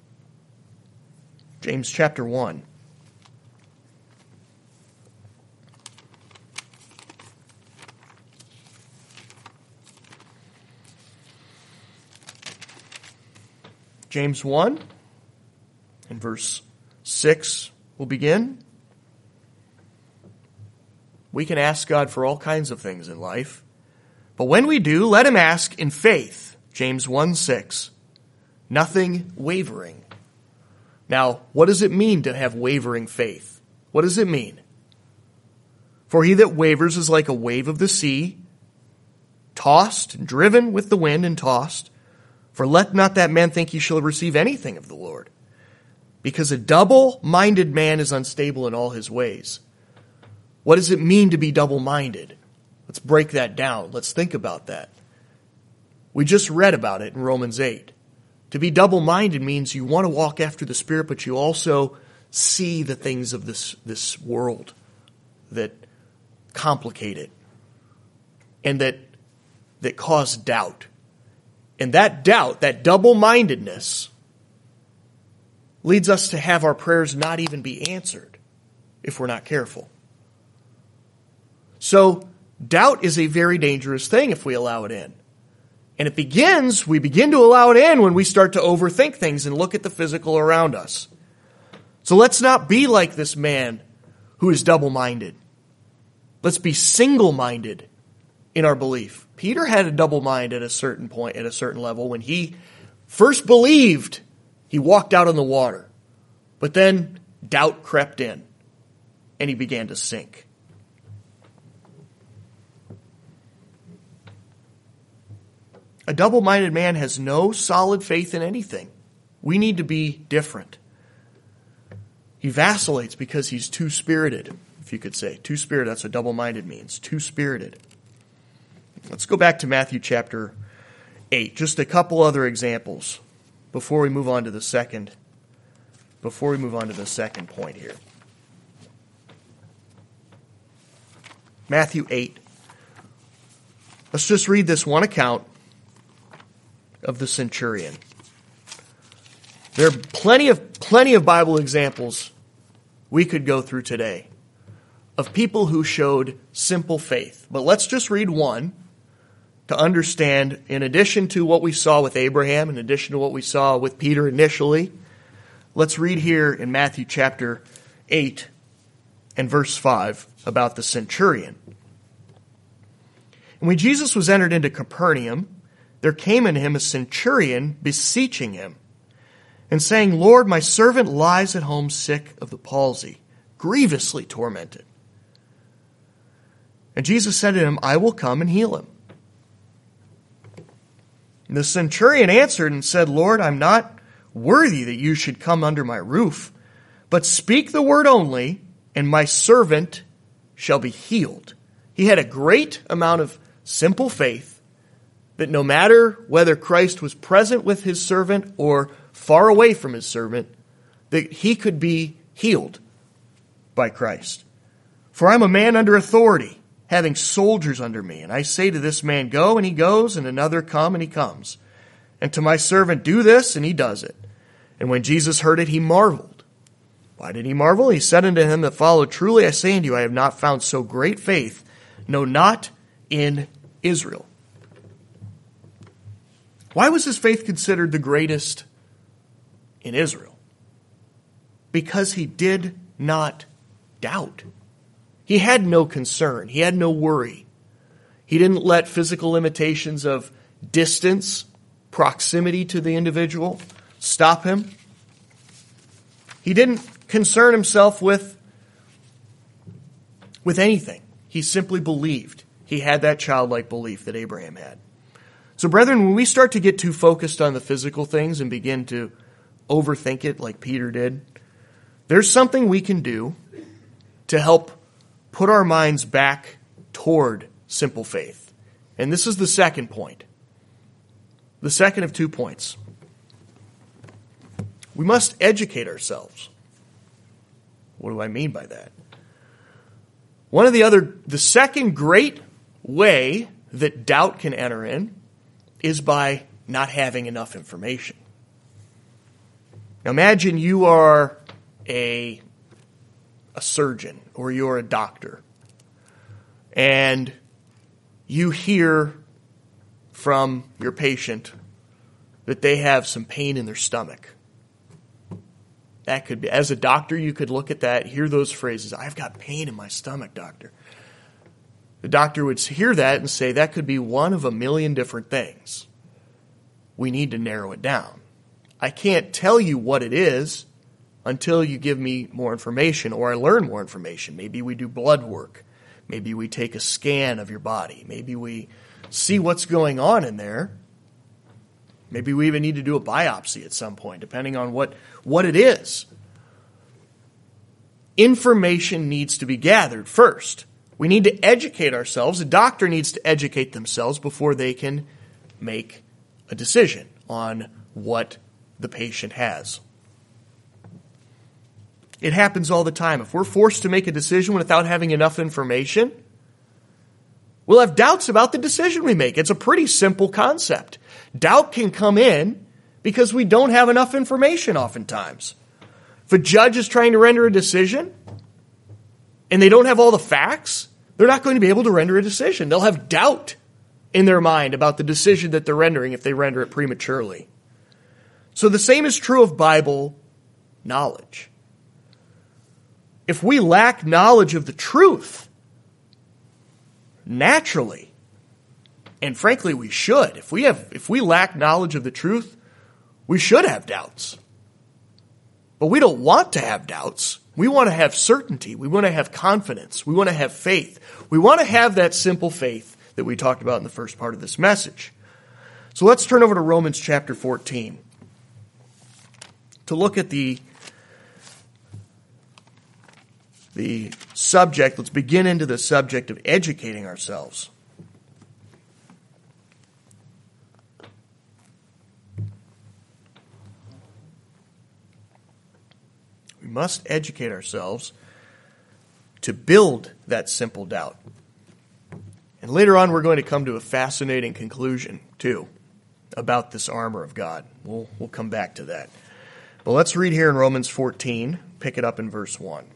James chapter one. James one and verse six. We'll begin. We can ask God for all kinds of things in life. But when we do, let him ask in faith. James one six. Nothing wavering. Now, what does it mean to have wavering faith? What does it mean? For he that wavers is like a wave of the sea, tossed and driven with the wind and tossed. For let not that man think he shall receive anything of the Lord. Because a double-minded man is unstable in all his ways. What does it mean to be double-minded? Let's break that down. Let's think about that. We just read about it in Romans eight. To be double-minded means you want to walk after the Spirit, but you also see the things of this, this world that complicate it and that, that cause doubt. And that doubt, that double-mindedness, leads us to have our prayers not even be answered if we're not careful. So, doubt is a very dangerous thing if we allow it in. And it begins, we begin to allow it in when we start to overthink things and look at the physical around us. So let's not be like this man who is double-minded. Let's be single-minded in our belief. Peter had a double mind at a certain point, at a certain level. When he first believed, he walked out on the water. But then doubt crept in, and he began to sink. A double-minded man has no solid faith in anything. We need to be different. He vacillates because he's two-spirited, if you could say. Two-spirited, that's what double-minded means. Two-spirited. Let's go back to Matthew chapter eight. Just a couple other examples before we move on to the second, before we move on to the second point here. Matthew eight. Let's just read this one account of the centurion. There are plenty of plenty of Bible examples we could go through today of people who showed simple faith. But let's just read one to understand, in addition to what we saw with Abraham, in addition to what we saw with Peter initially, let's read here in Matthew chapter eight and verse five about the centurion. And when Jesus was entered into Capernaum, there came unto him a centurion beseeching him, and saying, Lord, my servant lies at home sick of the palsy, grievously tormented. And Jesus said to him, I will come and heal him. And the centurion answered and said, Lord, I'm not worthy that you should come under my roof, but speak the word only, and my servant shall be healed. He had a great amount of simple faith that no matter whether Christ was present with his servant or far away from his servant, that he could be healed by Christ. For I'm a man under authority, having soldiers under me. And I say to this man, go, and he goes, and another, come, and he comes. And to my servant, do this, and he does it. And when Jesus heard it, he marveled. Why did he marvel? He said unto him that followed, truly I say unto you, I have not found so great faith, no, not in Israel. Why was his faith considered the greatest in Israel? Because he did not doubt. He had no concern. He had no worry. He didn't let physical limitations of distance, proximity to the individual stop him. He didn't concern himself with, with anything. He simply believed. He had that childlike belief that Abraham had. So, brethren, when we start to get too focused on the physical things and begin to overthink it like Peter did, there's something we can do to help put our minds back toward simple faith. And this is the second point. The second of two points. We must educate ourselves. What do I mean by that? One of the other, the second great way that doubt can enter in is by not having enough information. Now imagine you are a, a surgeon or you're a doctor and you hear from your patient that they have some pain in their stomach. That could be, as a doctor, you could look at that, hear those phrases, I've got pain in my stomach, doctor. The doctor would hear that and say, that could be one of a million different things. We need to narrow it down. I can't tell you what it is until you give me more information or I learn more information. Maybe we do blood work. Maybe we take a scan of your body. Maybe we see what's going on in there. Maybe we even need to do a biopsy at some point, depending on what, what it is. Information needs to be gathered first. We need to educate ourselves. A doctor needs to educate themselves before they can make a decision on what the patient has. It happens all the time. If we're forced to make a decision without having enough information, we'll have doubts about the decision we make. It's a pretty simple concept. Doubt can come in because we don't have enough information oftentimes. If a judge is trying to render a decision and they don't have all the facts, they're not going to be able to render a decision. They'll have doubt in their mind about the decision that they're rendering if they render it prematurely. So the same is true of Bible knowledge. If we lack knowledge of the truth, naturally, and frankly we should, if we have, if we lack knowledge of the truth, we should have doubts. But we don't want to have doubts. We want to have certainty. We want to have confidence. We want to have faith. We want to have that simple faith that we talked about in the first part of this message. So let's turn over to Romans chapter fourteen to look at the the subject. Let's begin into the subject of educating ourselves. must educate ourselves to build that simple doubt. And later on, we're going to come to a fascinating conclusion, too, about this armor of God. We'll, we'll come back to that. But let's read here in Romans fourteen, pick it up in verse one.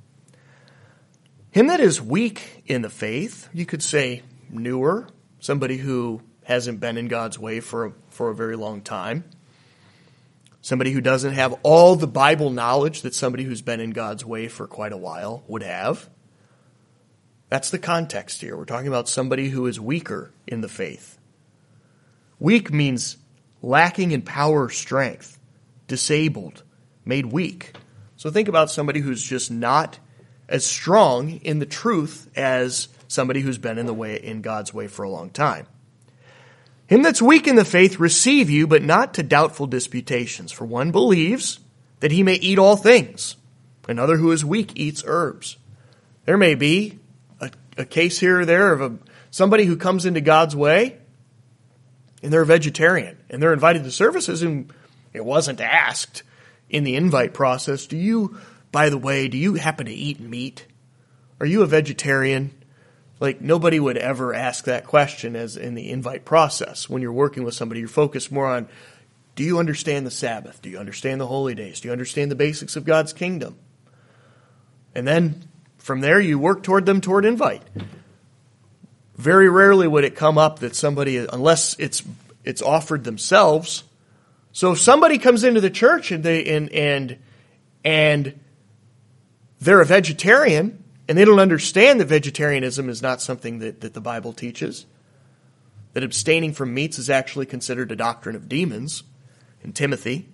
Him that is weak in the faith, you could say newer, somebody who hasn't been in God's way for a, for a very long time, somebody who doesn't have all the Bible knowledge that somebody who's been in God's way for quite a while would have. That's the context here. We're talking about somebody who is weaker in the faith. Weak means lacking in power or strength, disabled, made weak. So think about somebody who's just not as strong in the truth as somebody who's been in the way in God's way for a long time. Him that's weak in the faith receive you, but not to doubtful disputations. For one believes that he may eat all things. Another who is weak eats herbs. There may be a, a case here or there of a, somebody who comes into God's way and they're a vegetarian and they're invited to services and it wasn't asked in the invite process, do you, by the way, do you happen to eat meat? Are you a vegetarian? Like, nobody would ever ask that question as in the invite process. When you're working with somebody, you're focused more on, do you understand the Sabbath? Do you understand the holy days? Do you understand the basics of God's kingdom? And then from there, you work toward them toward invite. Very rarely would it come up that somebody, unless it's it's offered themselves. So if somebody comes into the church and they and and and they're a vegetarian, and they don't understand that vegetarianism is not something that, that the Bible teaches, that abstaining from meats is actually considered a doctrine of demons in Timothy.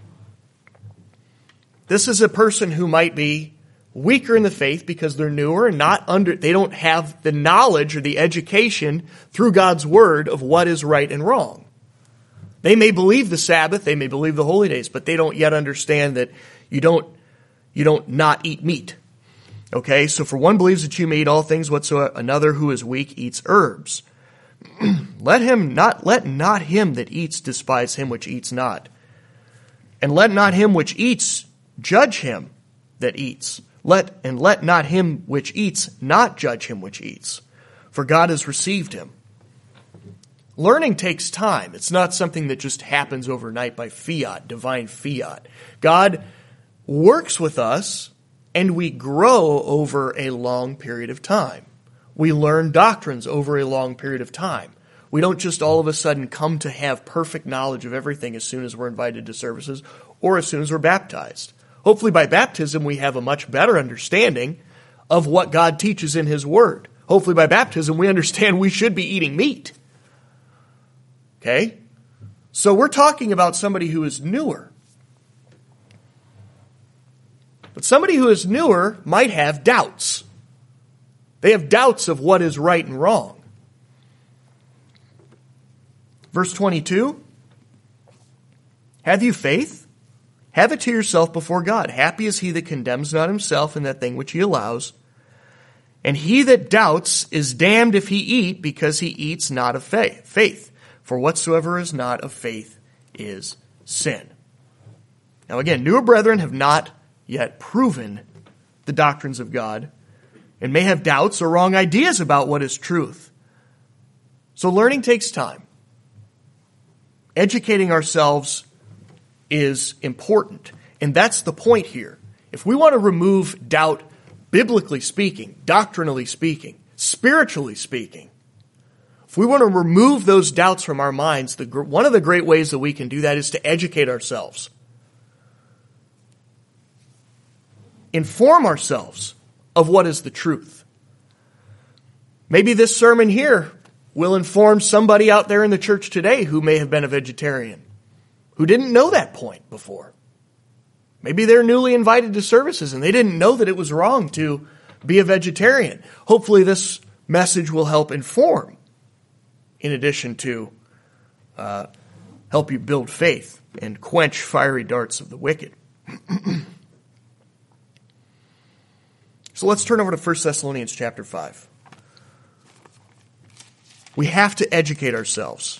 This is a person who might be weaker in the faith because they're newer and not under, they don't have the knowledge or the education through God's word of what is right and wrong. They may believe the Sabbath, they may believe the holy days, but they don't yet understand that you don't, you don't not eat meat. Okay, so for one believes that you may eat all things whatsoever, another who is weak eats herbs. let him not, let not him that eats despise him which eats not. And let not him which eats judge him that eats. Let, and let not him which eats not judge him which eats. For God has received him. Learning takes time. It's not something that just happens overnight by fiat, divine fiat. God works with us, and we grow over a long period of time. We learn doctrines over a long period of time. We don't just all of a sudden come to have perfect knowledge of everything as soon as we're invited to services or as soon as we're baptized. Hopefully by baptism we have a much better understanding of what God teaches in His Word. Hopefully by baptism we understand we should be eating meat. Okay? So we're talking about somebody who is newer. But somebody who is newer might have doubts. They have doubts of what is right and wrong. Verse twenty-two, have you faith? Have it to yourself before God. Happy is he that condemns not himself in that thing which he allows. And he that doubts is damned if he eat, because he eats not of faith. Faith. For whatsoever is not of faith is sin. Now again, newer brethren have not yet proven the doctrines of God and may have doubts or wrong ideas about what is truth. So learning takes time. Educating ourselves is important. And that's the point here. If we want to remove doubt, biblically speaking, doctrinally speaking, spiritually speaking, if we want to remove those doubts from our minds, the, one of the great ways that we can do that is to educate ourselves. Inform ourselves of what is the truth. Maybe this sermon here will inform somebody out there in the church today who may have been a vegetarian, who didn't know that point before. Maybe they're newly invited to services and they didn't know that it was wrong to be a vegetarian. Hopefully this message will help inform, in addition to uh, help you build faith and quench fiery darts of the wicked. So let's turn over to First Thessalonians chapter five. We have to educate ourselves.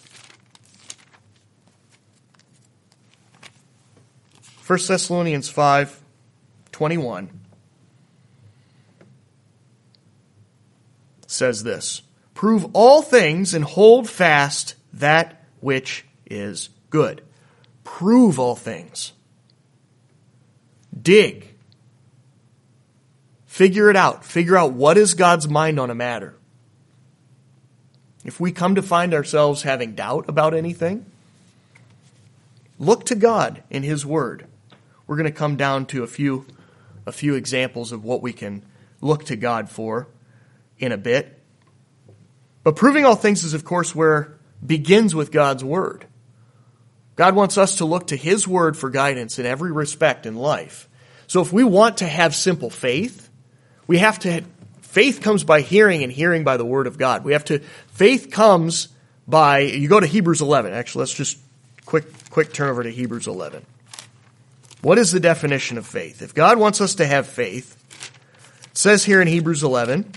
First Thessalonians five, twenty-one says this, prove all things and hold fast that which is good. Prove all things. Dig. Figure it out. Figure out what is God's mind on a matter. If we come to find ourselves having doubt about anything, look to God in His Word. We're going to come down to a few, a few examples of what we can look to God for in a bit. But proving all things is, of course, where begins with God's Word. God wants us to look to His Word for guidance in every respect in life. So if we want to have simple faith, we have to, faith comes by hearing and hearing by the Word of God. We have to, faith comes by, you go to Hebrews eleven. Actually, let's just quick, quick turn over to Hebrews eleven. What is the definition of faith? If God wants us to have faith, it says here in Hebrews eleven,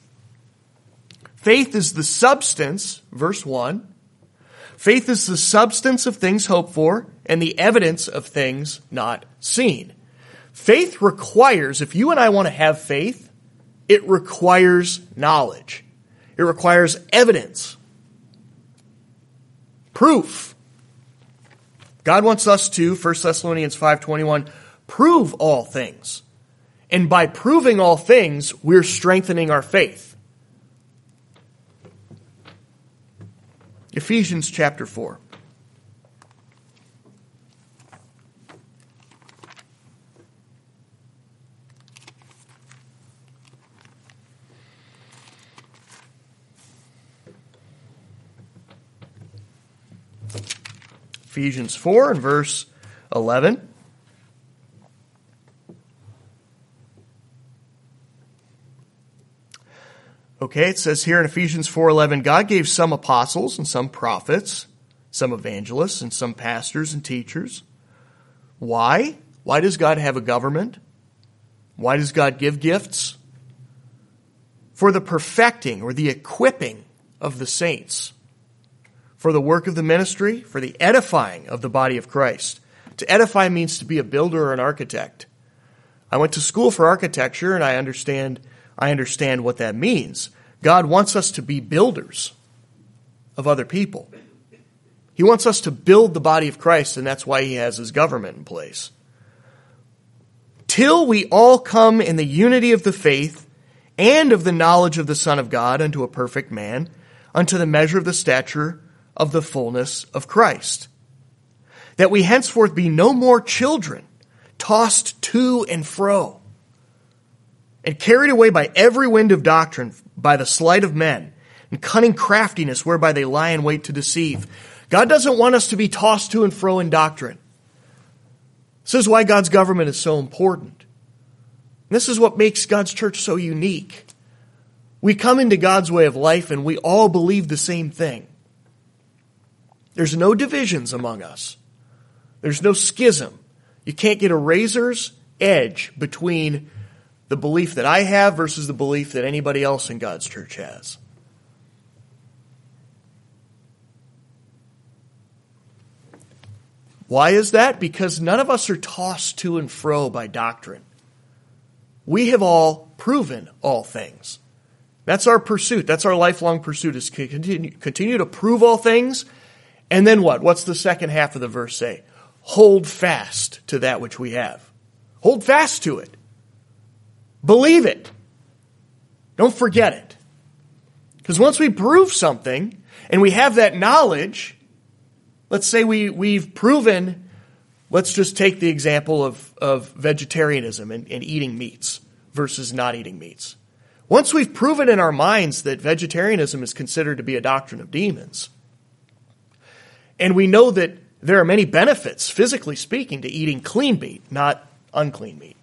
faith is the substance, verse one, faith is the substance of things hoped for and the evidence of things not seen. Faith requires, if you and I want to have faith, it requires knowledge. It requires evidence. Proof. God wants us to, First Thessalonians five twenty-one, prove all things. And by proving all things, we're strengthening our faith. Ephesians chapter four. Ephesians four and verse eleven. Okay, it says here in Ephesians four eleven, God gave some apostles and some prophets, some evangelists and some pastors and teachers. Why? Why does God have a government? Why does God give gifts? For the perfecting or the equipping of the saints, for the work of the ministry, for the edifying of the body of Christ. To edify means to be a builder or an architect. I went to school for architecture and I understand I understand what that means. God wants us to be builders of other people. He wants us to build the body of Christ, and that's why He has His government in place. Till we all come in the unity of the faith and of the knowledge of the Son of God unto a perfect man, unto the measure of the stature of the fullness of Christ. That we henceforth be no more children, tossed to and fro, and carried away by every wind of doctrine, by the sleight of men, and cunning craftiness whereby they lie in wait to deceive. God doesn't want us to be tossed to and fro in doctrine. This is why God's government is so important. This is what makes God's church so unique. We come into God's way of life and we all believe the same thing. There's no divisions among us. There's no schism. You can't get a razor's edge between the belief that I have versus the belief that anybody else in God's church has. Why is that? Because none of us are tossed to and fro by doctrine. We have all proven all things. That's our pursuit. That's our lifelong pursuit, is to continue, continue to prove all things. And then what? What's the second half of the verse say? Hold fast to that which we have. Hold fast to it. Believe it. Don't forget it. Because once we prove something and we have that knowledge, let's say we, we've proven, let's just take the example of, of vegetarianism and, and eating meats versus not eating meats. Once we've proven in our minds that vegetarianism is considered to be a doctrine of demons, and we know that there are many benefits, physically speaking, to eating clean meat, not unclean meat,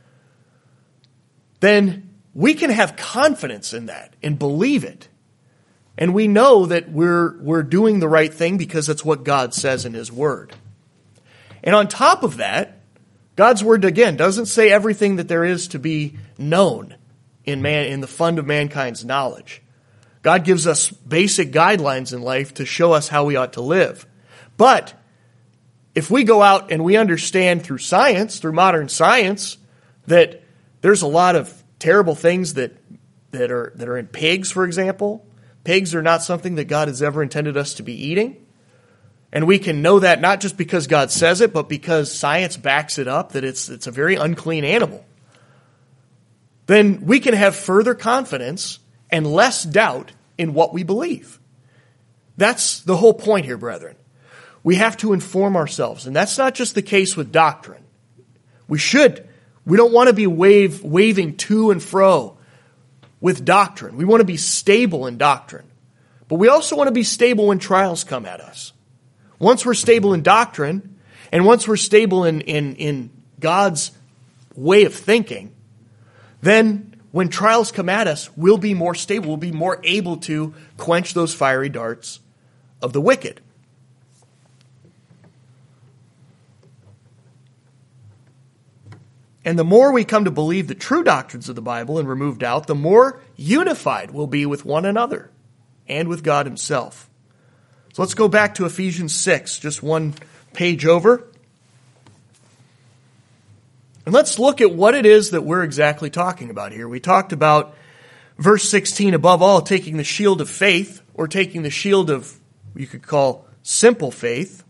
then we can have confidence in that and believe it. And we know that we're, we're doing the right thing because that's what God says in His Word. And on top of that, God's Word, again, doesn't say everything that there is to be known in man, in the fund of mankind's knowledge. God gives us basic guidelines in life to show us how we ought to live. But if we go out and we understand through science, through modern science, That there's a lot of terrible things that, that are that are in pigs, for example. Pigs are not something that God has ever intended us to be eating. And we can know that not just because God says it, but because science backs it up, that it's it's a very unclean animal. Then we can have further confidence and less doubt in what we believe. That's the whole point here, brethren. We have to inform ourselves, and that's not just the case with doctrine. We should. We don't want to be wave, waving to and fro with doctrine. We want to be stable in doctrine. But we also want to be stable when trials come at us. Once we're stable in doctrine, and once we're stable in, in, in God's way of thinking, then when trials come at us, we'll be more stable. We'll be more able to quench those fiery darts of the wicked. And the more we come to believe the true doctrines of the Bible and remove doubt, the more unified we'll be with one another and with God himself. So let's go back to Ephesians six, just one page over. And let's look at what it is that we're exactly talking about here. We talked about verse sixteen, above all, taking the shield of faith, or taking the shield of, you could call, simple faith,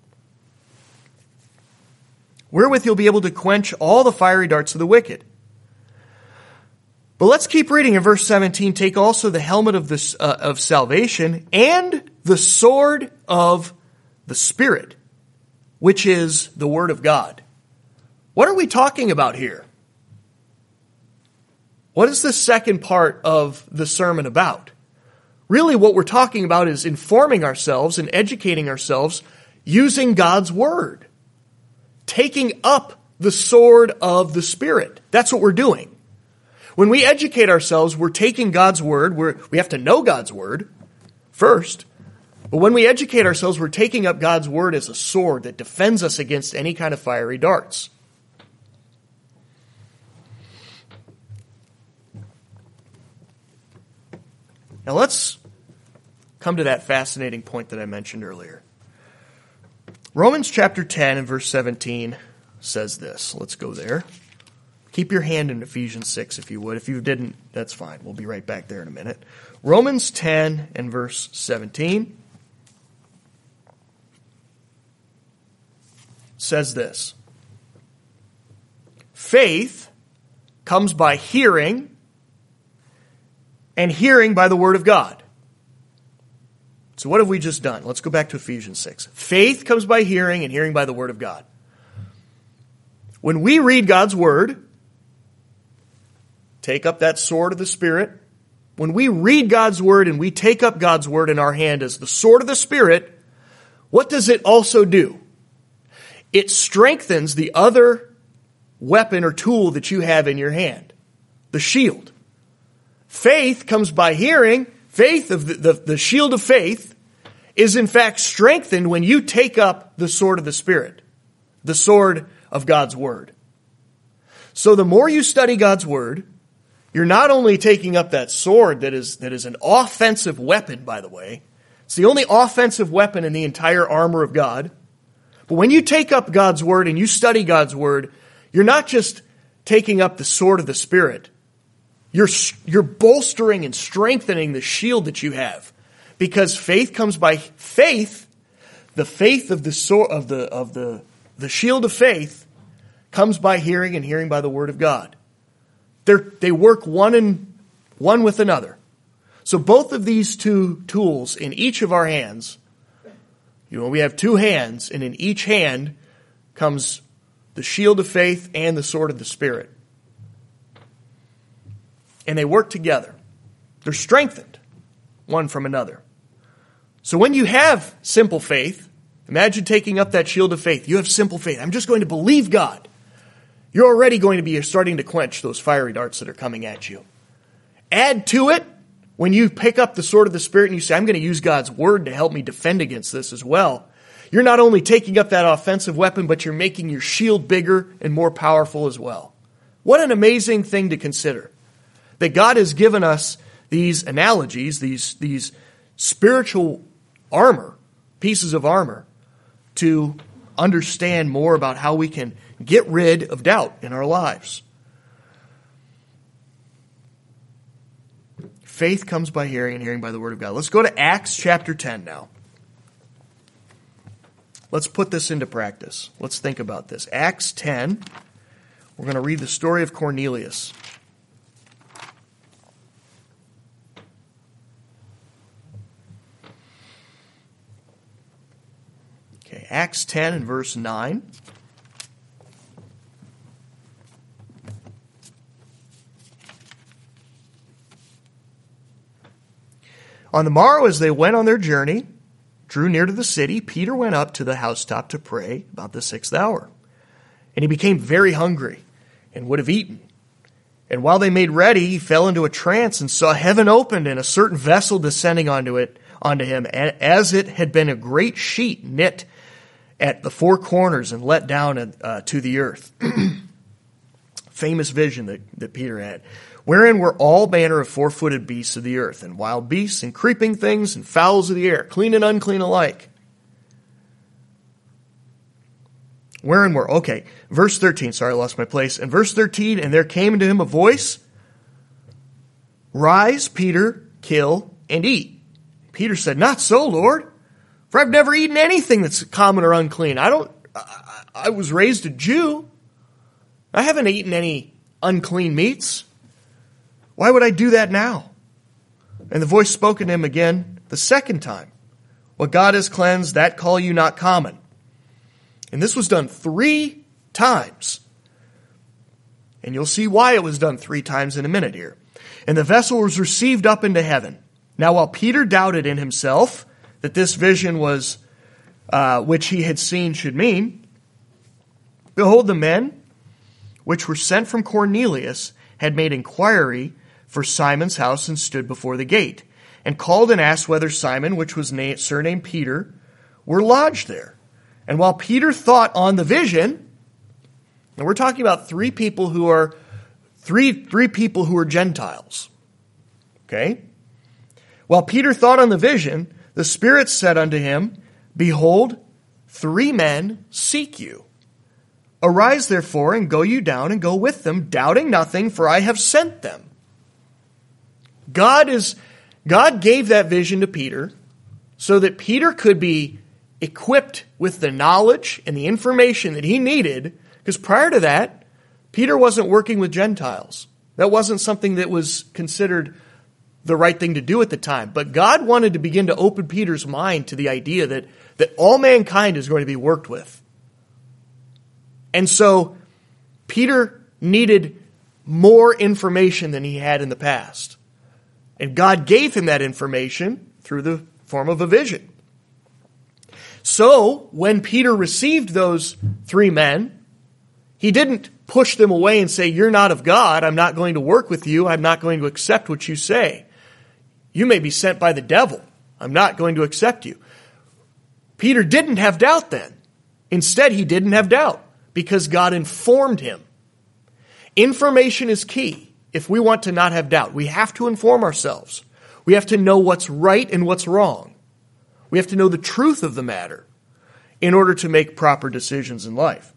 wherewith you'll be able to quench all the fiery darts of the wicked. But let's keep reading in verse seventeen. Take also the helmet of this uh, of salvation and the sword of the Spirit, which is the Word of God. What are we talking about here? What is the second part of the sermon about? Really, what we're talking about is informing ourselves and educating ourselves using God's Word. Taking up the sword of the Spirit. That's what we're doing. When we educate ourselves, we're taking God's Word. We're, we have to know God's Word first. But when we educate ourselves, we're taking up God's Word as a sword that defends us against any kind of fiery darts. Now let's come to that fascinating point that I mentioned earlier. Romans chapter ten and verse seventeen says this. Let's go there. Keep your hand in Ephesians six if you would. If you didn't, that's fine. We'll be right back there in a minute. Romans ten and verse seventeen says this. Faith comes by hearing, and hearing by the Word of God. So what have we just done? Let's go back to Ephesians six. Faith comes by hearing, and hearing by the Word of God. When we read God's Word, take up that sword of the Spirit. When we read God's Word and we take up God's Word in our hand as the sword of the Spirit, what does it also do? It strengthens the other weapon or tool that you have in your hand, the shield. Faith comes by hearing. Faith, of the, the, the shield of faith, is in fact strengthened when you take up the sword of the Spirit, the sword of God's Word. So the more you study God's Word, you're not only taking up that sword that is, that is an offensive weapon, by the way. It's the only offensive weapon in the entire armor of God. But when you take up God's Word and you study God's Word, you're not just taking up the sword of the Spirit. You're, you're bolstering and strengthening the shield that you have. Because faith comes by faith. The faith of the sword, of the, of the, the shield of faith comes by hearing, and hearing by the Word of God. They're, they work one in, one with another. So both of these two tools in each of our hands, you know, we have two hands, and in each hand comes the shield of faith and the sword of the Spirit. And they work together. They're strengthened one from another. So when you have simple faith, imagine taking up that shield of faith. You have simple faith. I'm just going to believe God. You're already going to be starting to quench those fiery darts that are coming at you. Add to it, when you pick up the sword of the Spirit and you say, I'm going to use God's Word to help me defend against this as well. You're not only taking up that offensive weapon, but you're making your shield bigger and more powerful as well. What an amazing thing to consider. That God has given us these analogies, these, these spiritual armor, pieces of armor, to understand more about how we can get rid of doubt in our lives. faith comes by hearing, and hearing by the word of God. Let's go to Acts chapter ten now. Let's put this into practice. Let's think about this. Acts ten, we're going to read the story of Cornelius. Okay, Acts ten and verse nine. On the morrow, as they went on their journey, drew near to the city, Peter went up to the housetop to pray about the sixth hour. And he became very hungry and would have eaten. And while they made ready, he fell into a trance and saw heaven opened and a certain vessel descending onto it, onto him, as it had been a great sheet knit at the four corners and let down uh, to the earth. Famous vision that, that Peter had. Wherein were all manner of four-footed beasts of the earth, and wild beasts, and creeping things, and fowls of the air, clean and unclean alike. Wherein were, okay, verse thirteen, sorry, I lost my place. And verse thirteen, and there came unto him a voice, Rise, Peter, kill, and eat. Peter said, Not so, Lord, for I've never eaten anything that's common or unclean. I don't, I, I was raised a Jew. I haven't eaten any unclean meats. Why would I do that now? And the voice spoke unto him again the second time. What God has cleansed, that call you not common. And this was done three times. And you'll see why it was done three times in a minute here. And the vessel was received up into heaven. Now while Peter doubted in himself that this vision was, uh, which he had seen should mean, behold, the men which were sent from Cornelius had made inquiry for Simon's house and stood before the gate, and called and asked whether Simon, which was na- surnamed Peter, were lodged there. And while Peter thought on the vision, and we're talking about three people who are three three people who are Gentiles. Okay? While Peter thought on the vision, the Spirit said unto him, Behold, three men seek you. Arise therefore, and go you down, and go with them, doubting nothing, for I have sent them. God is, God gave that vision to Peter so that Peter could be equipped with the knowledge and the information that he needed, because prior to that, Peter wasn't working with Gentiles. That wasn't something that was considered the right thing to do at the time. But God wanted to begin to open Peter's mind to the idea that, that all mankind is going to be worked with. And so Peter needed more information than he had in the past. And God gave him that information through the form of a vision. So when Peter received those three men, he didn't push them away and say, You're not of God. I'm not going to work with you. I'm not going to accept what you say. You may be sent by the devil. I'm not going to accept you. Peter didn't have doubt then. Instead, he didn't have doubt because God informed him. Information is key. If we want to not have doubt, we have to inform ourselves. We have to know what's right and what's wrong. We have to know the truth of the matter in order to make proper decisions in life.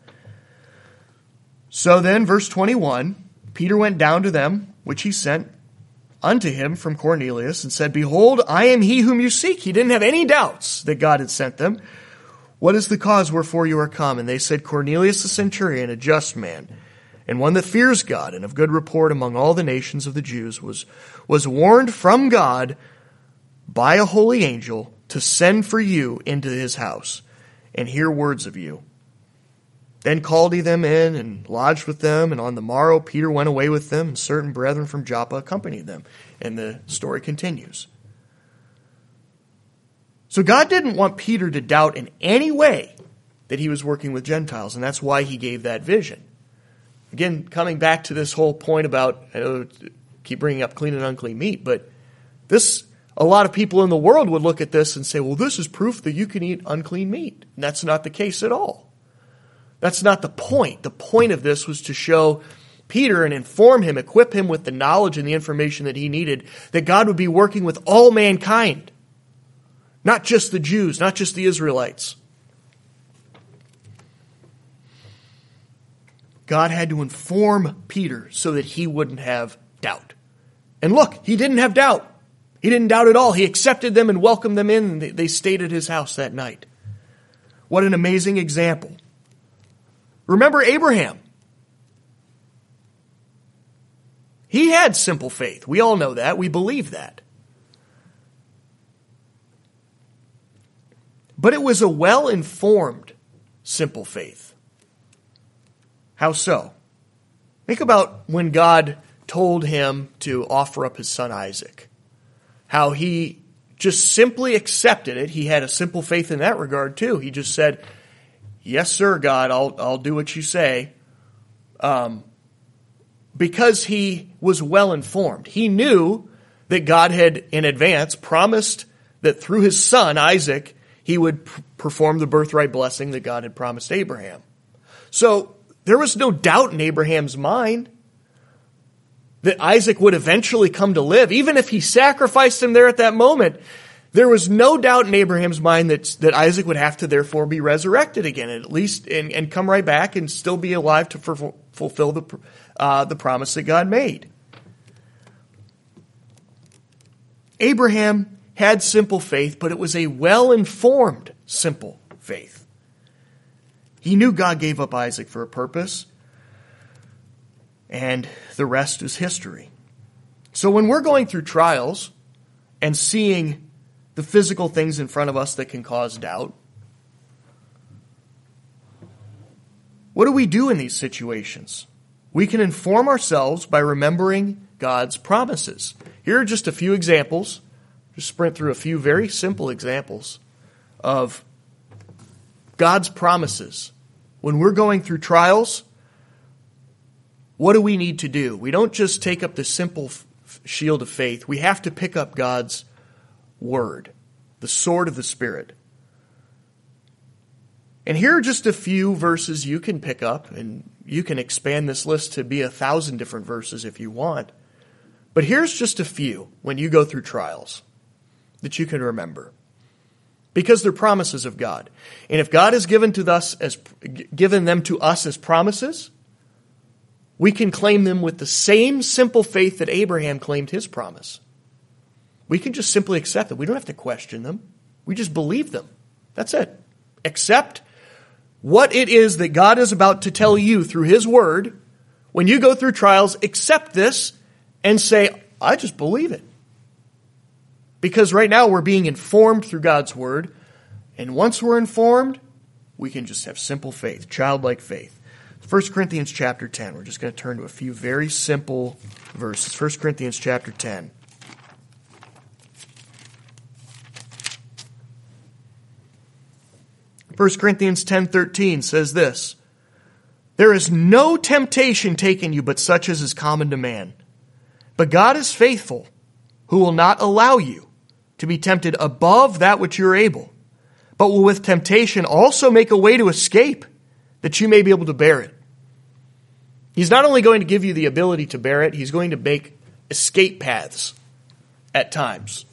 So then, verse twenty-one, Peter went down to them, which he sent unto him from Cornelius, and said, Behold, I am he whom you seek. He didn't have any doubts that God had sent them. What is the cause wherefore you are come? And they said, Cornelius the centurion, a just man, and one that fears God, and of good report among all the nations of the Jews, was, was warned from God by a holy angel to send for you into his house, and hear words of you. Then called he them in, and lodged with them, and on the morrow Peter went away with them, and certain brethren from Joppa accompanied them. And the story continues. So God didn't want Peter to doubt in any way that he was working with Gentiles, and that's why he gave that vision. Again, coming back to this whole point about, I know, keep bringing up clean and unclean meat, but this, a lot of people in the world would look at this and say, well, this is proof that you can eat unclean meat. And that's not the case at all. That's not the point. The point of this was to show Peter and inform him, equip him with the knowledge and the information that he needed, that God would be working with all mankind, not just the Jews, not just the Israelites. God had to inform Peter so that he wouldn't have doubt. And look, he didn't have doubt. He didn't doubt at all. He accepted them and welcomed them in, and they stayed at his house that night. What an amazing example. Remember Abraham. He had simple faith. We all know that. We believe that. But it was a well-informed simple faith. How so? Think about when God told him to offer up his son Isaac. How he just simply accepted it. He had a simple faith in that regard too. He just said, yes, sir, God, I'll, I'll do what you say. Um, because he was well-informed. He knew that God had in advance promised that through his son, Isaac, he would p- perform the birthright blessing that God had promised Abraham. So there was no doubt in Abraham's mind that Isaac would eventually come to live. Even if he sacrificed him there at that moment, there was no doubt in Abraham's mind that, that Isaac would have to therefore be resurrected again, at least, and, and come right back and still be alive to f- fulfill the, uh, the promise that God made. Abraham had simple faith, but it was a well-informed simple faith. He knew God gave up Isaac for a purpose, and the rest is history. So when we're going through trials and seeing the physical things in front of us that can cause doubt, what do we do in these situations? We can inform ourselves by remembering God's promises. Here are just a few examples. Just sprint through a few very simple examples of God's promises. When we're going through trials, what do we need to do? We don't just take up the simple f- shield of faith. We have to pick up God's word, the sword of the Spirit. And here are just a few verses you can pick up, and you can expand this list to be a thousand different verses if you want. But here's just a few when you go through trials that you can remember, because they're promises of God. And if God has given to us as given them to us as promises, we can claim them with the same simple faith that Abraham claimed his promise. We can just simply accept them. We don't have to question them. We just believe them. That's it. Accept what it is that God is about to tell you through his word. When you go through trials, accept this and say, I just believe it. Because right now we're being informed through God's word. And once we're informed, we can just have simple faith, childlike faith. First Corinthians chapter ten. We're just going to turn to a few very simple verses. First Corinthians chapter ten. First Corinthians ten thirteen says this, there is no temptation taken you but such as is common to man. But God is faithful, who will not allow you to be tempted above that which you are able, but will with temptation also make a way to escape, that you may be able to bear it. He's not only going to give you the ability to bear it, he's going to make escape paths at times.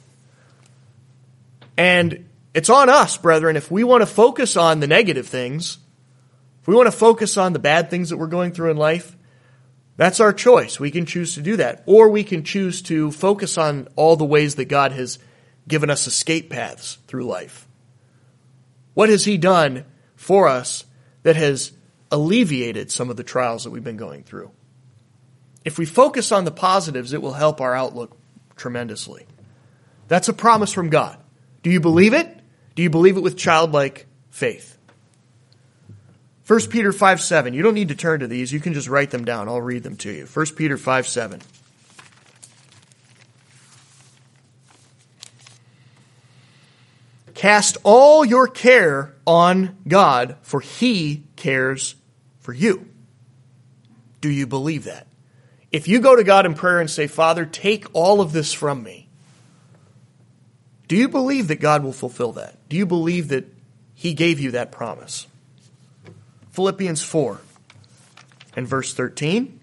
And it's on us, brethren, if we want to focus on the negative things, if we want to focus on the bad things that we're going through in life, that's our choice. We can choose to do that. Or we can choose to focus on all the ways that God has given us escape paths through life. What has he done for us that has alleviated some of the trials that we've been going through? If we focus on the positives, it will help our outlook tremendously. That's a promise from God. Do you believe it? Do you believe it with childlike faith? First Peter five seven. You don't need to turn to these. You can just write them down. I'll read them to you. First Peter five seven. Cast all your care on God, for he cares for you. Do you believe that? If you go to God in prayer and say, Father, take all of this from me, do you believe that God will fulfill that? Do you believe that he gave you that promise? Philippians four and verse thirteen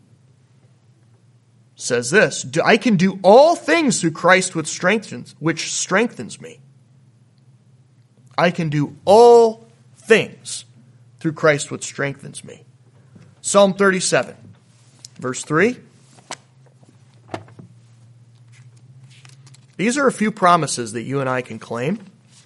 says this, I can do all things through Christ which strengthens, which strengthens me. I can do all things through Christ which strengthens me. Psalm thirty-seven, verse three. These are a few promises that you and I can claim.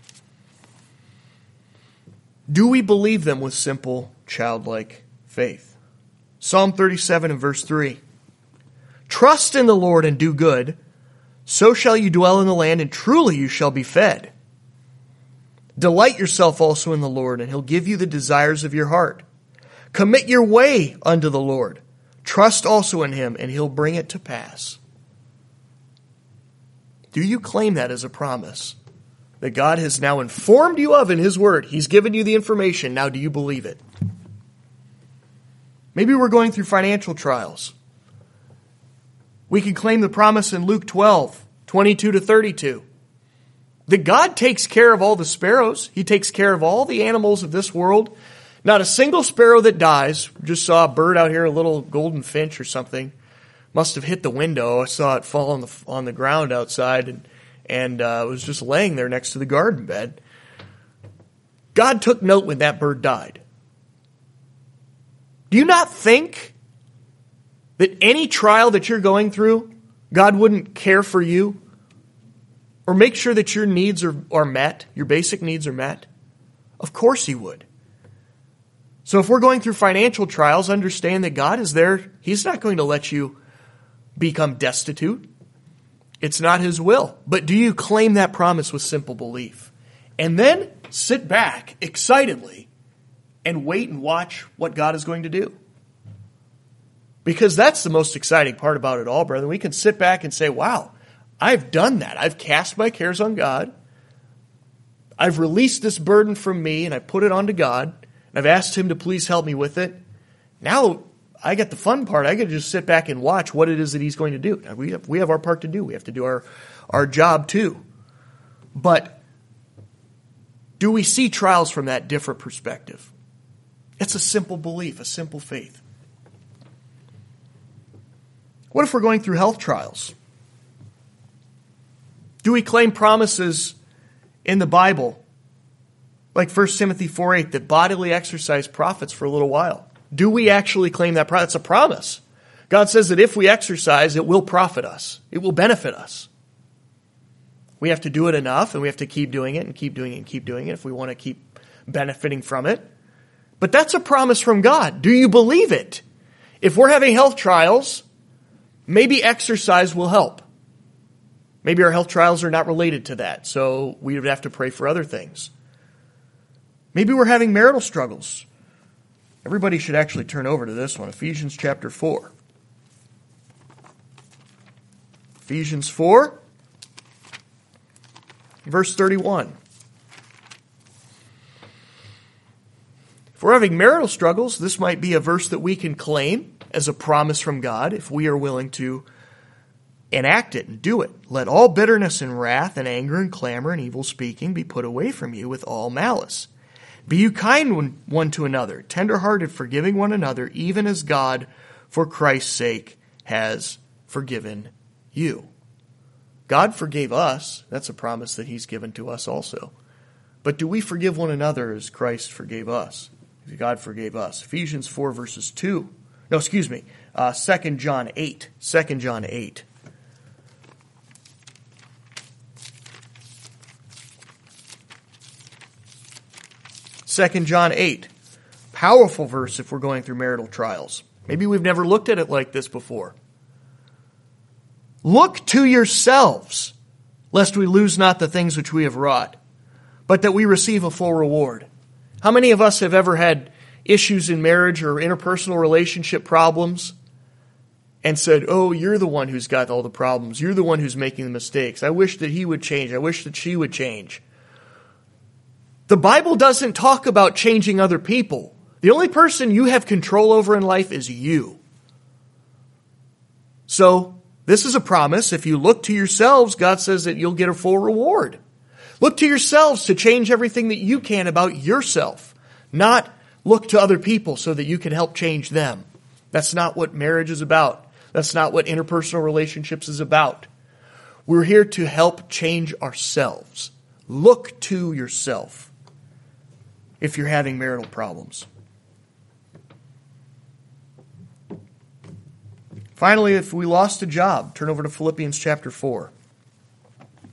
Do we believe them with simple, childlike faith? Psalm thirty-seven and verse three. Trust in the Lord and do good, so shall you dwell in the land, and truly you shall be fed. Delight yourself also in the Lord, and he'll give you the desires of your heart. Commit your way unto the Lord. Trust also in him, and he'll bring it to pass. Do you claim that as a promise that God has now informed you of in his word? He's given you the information. Now do you believe it? Maybe we're going through financial trials. We can claim the promise in Luke twelve, twenty-two to thirty-two. That God takes care of all the sparrows. He takes care of all the animals of this world. Not a single sparrow that dies. Just saw a bird out here, a little golden finch or something. Must have hit the window. I saw it fall on the on the ground outside, and, and uh, it was just laying there next to the garden bed. God took note when that bird died. Do you not think that any trial that you're going through, God wouldn't care for you? Or make sure that your needs are, are met, your basic needs are met? Of course he would. So if we're going through financial trials, understand that God is there. He's not going to let you become destitute. It's not his will. But do you claim that promise with simple belief? And then sit back excitedly and wait and watch what God is going to do. Because that's the most exciting part about it all, brother. We can sit back and say, wow, I've done that. I've cast my cares on God. I've released this burden from me and I put it onto God. And I've asked him to please help me with it. Now I get the fun part. I get to just sit back and watch what it is that he's going to do. Now, we have, we have our part to do. We have to do our, our job too. But do we see trials from that different perspective? It's a simple belief, a simple faith. What if we're going through health trials? Do we claim promises in the Bible, like First Timothy four eight, that bodily exercise profits for a little while? Do we actually claim that? It's a promise. God says that if we exercise, it will profit us. It will benefit us. We have to do it enough, and we have to keep doing it and keep doing it and keep doing it if we want to keep benefiting from it. But that's a promise from God. Do you believe it? If we're having health trials, maybe exercise will help. Maybe our health trials are not related to that, so we would have to pray for other things. Maybe we're having marital struggles. Everybody should actually turn over to this one, Ephesians chapter four. Ephesians four, verse thirty-one. If we're having marital struggles, this might be a verse that we can claim as a promise from God if we are willing to enact it and do it. Let all bitterness and wrath and anger and clamor and evil speaking be put away from you with all malice. Be you kind one to another, tender-hearted, forgiving one another, even as God, for Christ's sake, has forgiven you. God forgave us. That's a promise that he's given to us also. But do we forgive one another as Christ forgave us? God forgave us. Ephesians four, verses two. No, excuse me. Uh, Second John eight. Second John eight. Second John eight. Powerful verse if we're going through marital trials. Maybe we've never looked at it like this before. Look to yourselves, lest we lose not the things which we have wrought, but that we receive a full reward. How many of us have ever had issues in marriage or interpersonal relationship problems and said, oh, you're the one who's got all the problems. You're the one who's making the mistakes. I wish that he would change. I wish that she would change. The Bible doesn't talk about changing other people. The only person you have control over in life is you. So, this is a promise. If you look to yourselves, God says that you'll get a full reward. Look to yourselves to change everything that you can about yourself. Not look to other people so that you can help change them. That's not what marriage is about. That's not what interpersonal relationships is about. We're here to help change ourselves. Look to yourself if you're having marital problems. Finally, if we lost a job, turn over to Philippians chapter four.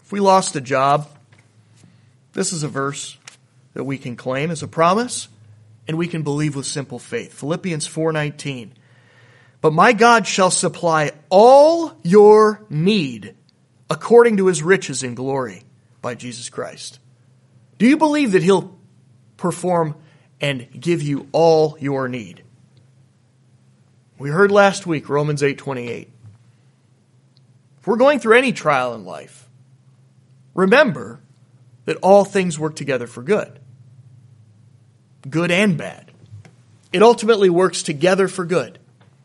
If we lost a job, this is a verse that we can claim as a promise, and we can believe with simple faith. Philippians four nineteen. But my God shall supply all your need according to his riches in glory by Jesus Christ. Do you believe that he'll perform and give you all your need? We heard last week, Romans eight twenty-eight. If we're going through any trial in life, remember that all things work together for good. Good and bad. It ultimately works together for good.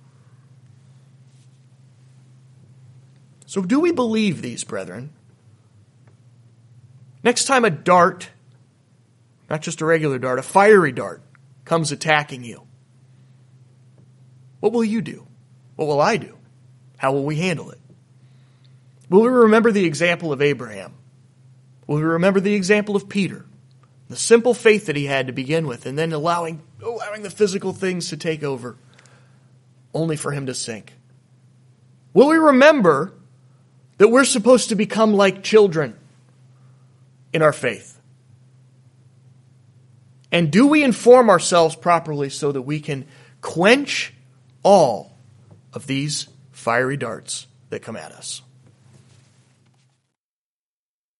So do we believe these, brethren? Next time a dart, not just a regular dart, a fiery dart, comes attacking you, what will you do? What will I do? How will we handle it? Will we remember the example of Abraham? Will we remember the example of Peter? The simple faith that he had to begin with, and then allowing, allowing the physical things to take over, only for him to sink. Will we remember that we're supposed to become like children in our faith? And do we inform ourselves properly so that we can quench all of these fiery darts that come at us?